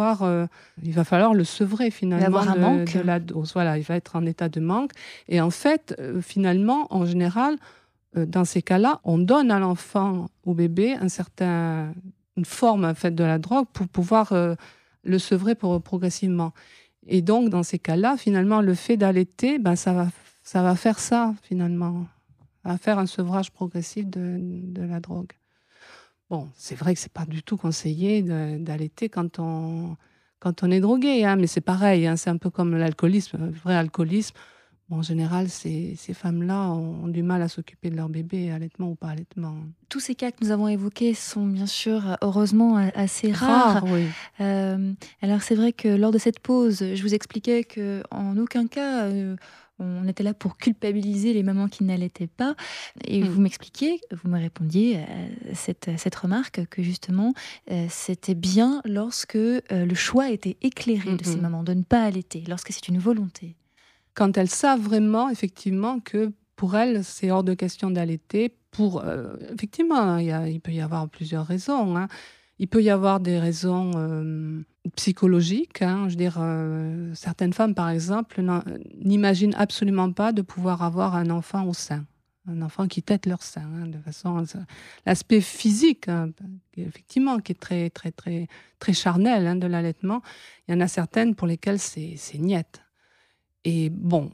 [SPEAKER 3] va falloir le sevrer finalement de la dose. Voilà, il va être en état de manque. Et en fait, finalement, en général, dans ces cas-là, on donne à l'enfant, au bébé, une forme en fait, de la drogue pour pouvoir le sevrer progressivement. Et donc, dans ces cas-là, finalement, le fait d'allaiter, ça va faire ça, finalement. Ça va faire un sevrage progressif de la drogue. Bon, c'est vrai que c'est pas du tout conseillé d'allaiter quand on est drogué, hein, mais c'est pareil, hein, c'est un peu comme l'alcoolisme, le vrai alcoolisme. Bon, en général, ces femmes-là ont du mal à s'occuper de leur bébé, allaitement ou pas allaitement.
[SPEAKER 2] Tous ces cas que nous avons évoqués sont bien sûr, heureusement, assez rares.
[SPEAKER 3] Oui.
[SPEAKER 2] Alors c'est vrai que lors de cette pause, je vous expliquais qu'en aucun cas, on était là pour culpabiliser les mamans qui n'allaitaient pas. Et vous m'expliquiez, vous me répondiez à cette remarque que justement, c'était bien lorsque le choix était éclairé de ces mamans de ne pas allaiter, lorsque c'est une volonté.
[SPEAKER 3] Quand elles savent vraiment, effectivement, que pour elles, c'est hors de question d'allaiter. Effectivement, il peut y avoir plusieurs raisons, hein. Il peut y avoir des raisons psychologiques, hein. Je veux dire, certaines femmes, par exemple, n'imaginent absolument pas de pouvoir avoir un enfant au sein. Un enfant qui tète leur sein, hein, de façon... L'aspect physique, hein, effectivement, qui est très, très, très, très charnel, hein, de l'allaitement. Il y en a certaines pour lesquelles c'est niette. Et bon,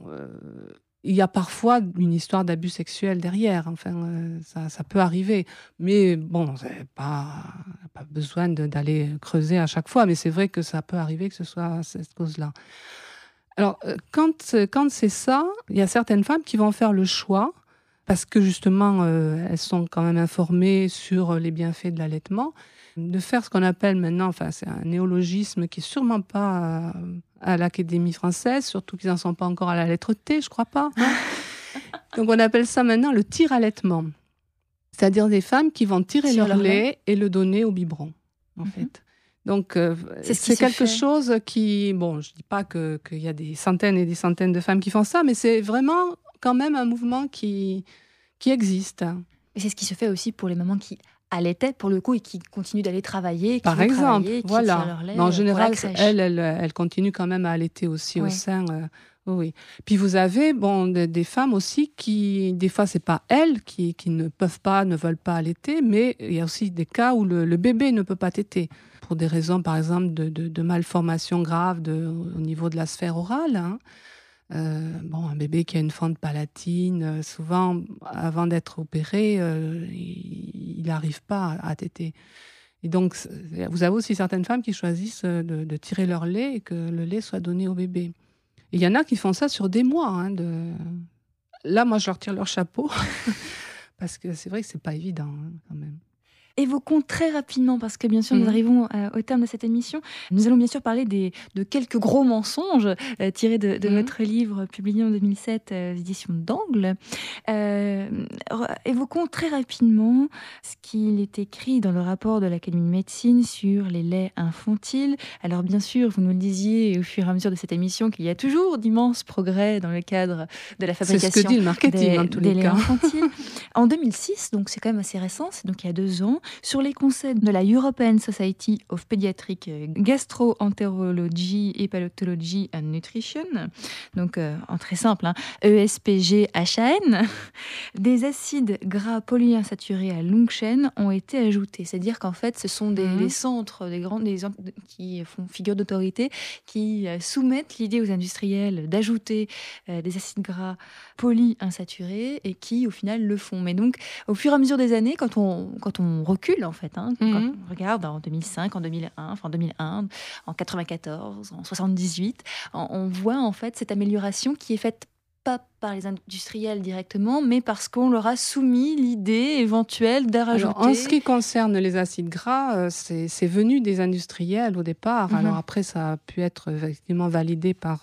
[SPEAKER 3] il y a parfois une histoire d'abus sexuel derrière. Enfin, ça peut arriver. Mais bon, c'est pas besoin d'aller creuser à chaque fois. Mais c'est vrai que ça peut arriver que ce soit cette cause-là. Alors, quand c'est ça, il y a certaines femmes qui vont faire le choix, parce que justement, elles sont quand même informées sur les bienfaits de l'allaitement, de faire ce qu'on appelle maintenant, enfin, c'est un néologisme qui n'est sûrement pas à l'Académie française, surtout qu'ils n'en sont pas encore à la lettre T, je crois pas. Donc on appelle ça maintenant le tire-allaitement. C'est-à-dire des femmes qui vont tirer leur lait et le donner au biberon, en fait. Donc c'est quelque chose qui... Bon, je ne dis pas qu'il y a des centaines et des centaines de femmes qui font ça, mais c'est vraiment quand même un mouvement qui existe.
[SPEAKER 2] Et c'est ce qui se fait aussi pour les mamans qui allaitaient, pour le coup, et qui continuent d'aller travailler,
[SPEAKER 3] par exemple,
[SPEAKER 2] qui
[SPEAKER 3] voilà.
[SPEAKER 2] tirent leur lait.
[SPEAKER 3] Mais en général, elles continuent quand même à allaiter aussi au sein. Oui. Puis vous avez des femmes aussi qui, des fois, c'est pas elles qui ne peuvent pas, ne veulent pas allaiter, mais il y a aussi des cas où le bébé ne peut pas téter pour des raisons, par exemple, de malformation grave au niveau de la sphère orale, hein. Un bébé qui a une fente palatine, souvent, avant d'être opéré, il n'arrive pas à téter. Et donc, vous avez aussi certaines femmes qui choisissent de tirer leur lait et que le lait soit donné au bébé. Et il y en a qui font ça sur des mois. Hein, Là, moi, je leur tire leur chapeau, parce que c'est vrai que c'est pas évident, hein, quand même.
[SPEAKER 2] Évoquons très rapidement, parce que bien sûr nous arrivons au terme de cette émission, nous allons bien sûr parler de quelques gros mensonges tirés de votre livre publié en 2007 aux éditions d'Angle. Évoquons très rapidement ce qu'il est écrit dans le rapport de l'Académie de médecine sur les laits infantiles. Alors bien sûr, vous nous le disiez au fur et à mesure de cette émission qu'il y a toujours d'immenses progrès dans le cadre de la fabrication
[SPEAKER 3] c'est ce que dit le marketing,
[SPEAKER 2] des laits infantiles. En 2006, donc c'est quand même assez récent, c'est donc il y a 2 ans, sur les conseils de la European Society of Pediatric Gastroenterology, Hepatology and Nutrition, donc en très simple, ESPG-HAN, des acides gras polyinsaturés à longue chaîne ont été ajoutés. C'est-à-dire qu'en fait, ce sont des centres, qui font figure d'autorité, qui soumettent l'idée aux industriels d'ajouter des acides gras polyinsaturés et qui, au final, le font. Mais donc, au fur et à mesure des années, quand on recule, en fait, quand on regarde en 2005, en 2001, en 2001, en 94, en 78, on voit en fait cette amélioration qui est faite pas par les industriels directement, mais parce qu'on leur a soumis l'idée éventuelle de rajouter...
[SPEAKER 3] Alors, en ce qui concerne les acides gras, c'est venu des industriels au départ. Alors après, ça a pu être effectivement validé par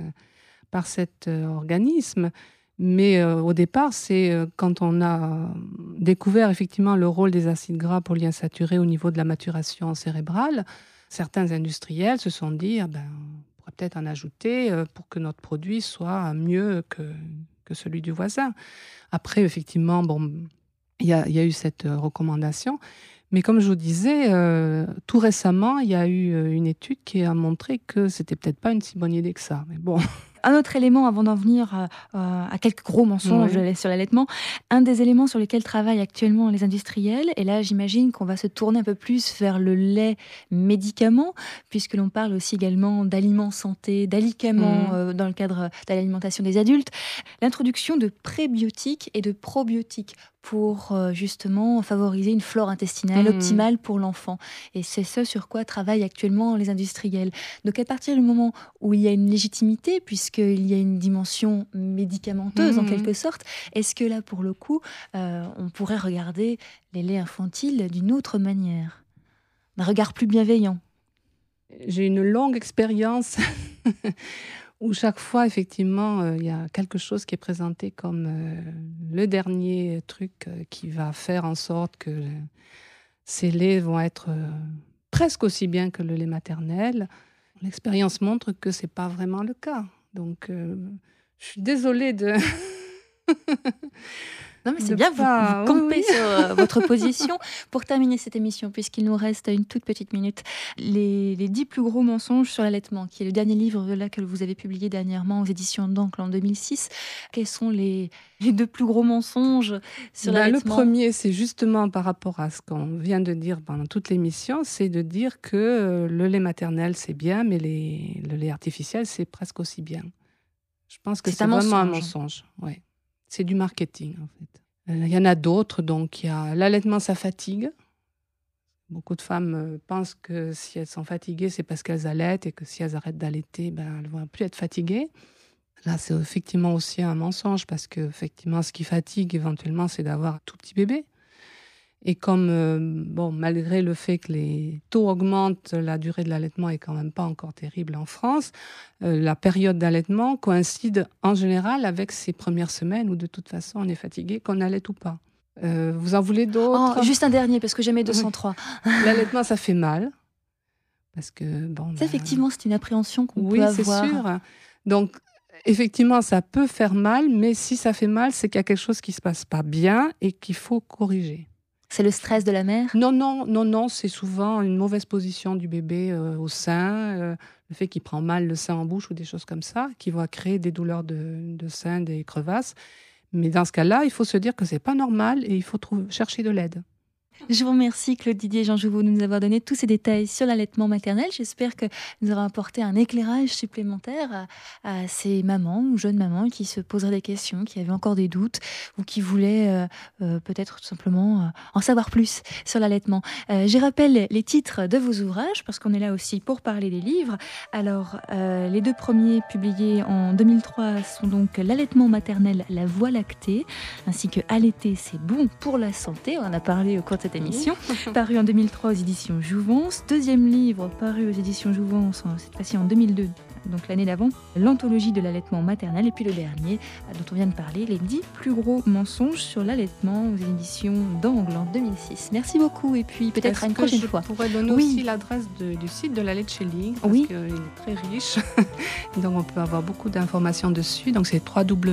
[SPEAKER 3] cet organisme. Mais au départ, c'est quand on a découvert effectivement le rôle des acides gras polyinsaturés au niveau de la maturation cérébrale, certains industriels se sont dit on pourrait peut-être en ajouter pour que notre produit soit mieux que celui du voisin. Après, effectivement, il y a eu cette recommandation. Mais comme je vous disais, tout récemment, il y a eu une étude qui a montré que c'était peut-être pas une si bonne idée que ça. Mais bon...
[SPEAKER 2] Un autre élément, avant d'en venir à quelques gros mensonges sur l'allaitement, un des éléments sur lesquels travaillent actuellement les industriels, et là j'imagine qu'on va se tourner un peu plus vers le lait médicament, puisque l'on parle aussi également d'aliments santé, d'alicaments dans le cadre de l'alimentation des adultes, l'introduction de prébiotiques et de probiotiques. pour justement favoriser une flore intestinale optimale pour l'enfant. Et c'est ce sur quoi travaillent actuellement les industriels. Donc à partir du moment où il y a une légitimité, puisqu'il y a une dimension médicamenteuse en quelque sorte, est-ce que là, pour le coup, on pourrait regarder les laits infantiles d'une autre manière, d'un regard plus bienveillant?
[SPEAKER 3] J'ai une longue expérience où chaque fois, effectivement, il y a quelque chose qui est présenté comme le dernier truc qui va faire en sorte que ces laits vont être presque aussi bien que le lait maternel. L'expérience montre que ce n'est pas vraiment le cas. Donc, je suis désolée de...
[SPEAKER 2] Non, mais c'est bien, vous campez sur votre position. Pour terminer cette émission, puisqu'il nous reste une toute petite minute, les 10 plus gros mensonges sur l'allaitement, qui est le dernier livre là, que vous avez publié dernièrement aux éditions d'Ancre en 2006. Quels sont les 2 plus gros mensonges sur l'allaitement?
[SPEAKER 3] Le premier, c'est justement par rapport à ce qu'on vient de dire pendant toute l'émission, c'est de dire que le lait maternel, c'est bien, mais le lait artificiel, c'est presque aussi bien. Je pense que c'est vraiment un mensonge. Ouais. C'est du marketing, en fait. Il y en a d'autres. Donc, il y a l'allaitement, ça fatigue. Beaucoup de femmes pensent que si elles sont fatiguées, c'est parce qu'elles allaitent et que si elles arrêtent d'allaiter, elles ne vont plus être fatiguées. Là, c'est effectivement aussi un mensonge parce que, effectivement, ce qui fatigue éventuellement, c'est d'avoir un tout petit bébé. Et comme, malgré le fait que les taux augmentent, la durée de l'allaitement est quand même pas encore terrible en France. La période d'allaitement coïncide en général avec ces premières semaines où de toute façon on est fatigué, qu'on allaite ou pas. Vous en voulez d'autres?
[SPEAKER 2] Juste un dernier, parce que j'ai mes 203.
[SPEAKER 3] L'allaitement, ça fait mal. Parce que,
[SPEAKER 2] ça, effectivement, c'est une appréhension qu'on peut avoir.
[SPEAKER 3] Oui, c'est sûr. Donc, effectivement, ça peut faire mal, mais si ça fait mal, c'est qu'il y a quelque chose qui se passe pas bien et qu'il faut corriger.
[SPEAKER 2] C'est le stress de la mère?
[SPEAKER 3] Non, c'est souvent une mauvaise position du bébé au sein, le fait qu'il prend mal le sein en bouche ou des choses comme ça, qui va créer des douleurs de sein, des crevasses. Mais dans ce cas-là, il faut se dire que c'est pas normal et il faut chercher de l'aide.
[SPEAKER 2] Je vous remercie, Claude Didier et Jean Jouveau, de nous avoir donné tous ces détails sur l'allaitement maternel. J'espère que nous aurons apporté un éclairage supplémentaire à ces mamans ou jeunes mamans qui se poseraient des questions, qui avaient encore des doutes ou qui voulaient peut-être tout simplement en savoir plus sur l'allaitement. Je rappelle les titres de vos ouvrages, parce qu'on est là aussi pour parler des livres. Alors, les 2 premiers publiés en 2003 sont donc L'allaitement maternel, la voie lactée, ainsi que Allaiter, c'est bon pour la santé. On en a parlé au cours de cette émission, paru en 2003 aux éditions Jouvence. 2e livre paru aux éditions Jouvence, cette fois-ci en 2002, donc l'année d'avant, l'anthologie de l'allaitement maternel. Et puis le dernier, dont on vient de parler, les 10 plus gros mensonges sur l'allaitement aux éditions d'Angle en 2006. Merci beaucoup et puis peut-être à une prochaine fois.
[SPEAKER 3] Je pourrais donner aussi l'adresse du site de la Leche League, parce qu'il est très riche. Donc on peut avoir beaucoup d'informations dessus. Donc c'est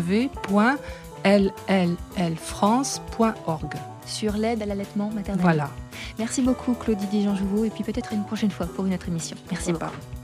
[SPEAKER 3] www.lllfrance.org.
[SPEAKER 2] Sur l'aide à l'allaitement maternel.
[SPEAKER 3] Voilà.
[SPEAKER 2] Merci beaucoup, Claude Didier et Jean Jouveau, et puis peut-être une prochaine fois pour une autre émission. Merci beaucoup.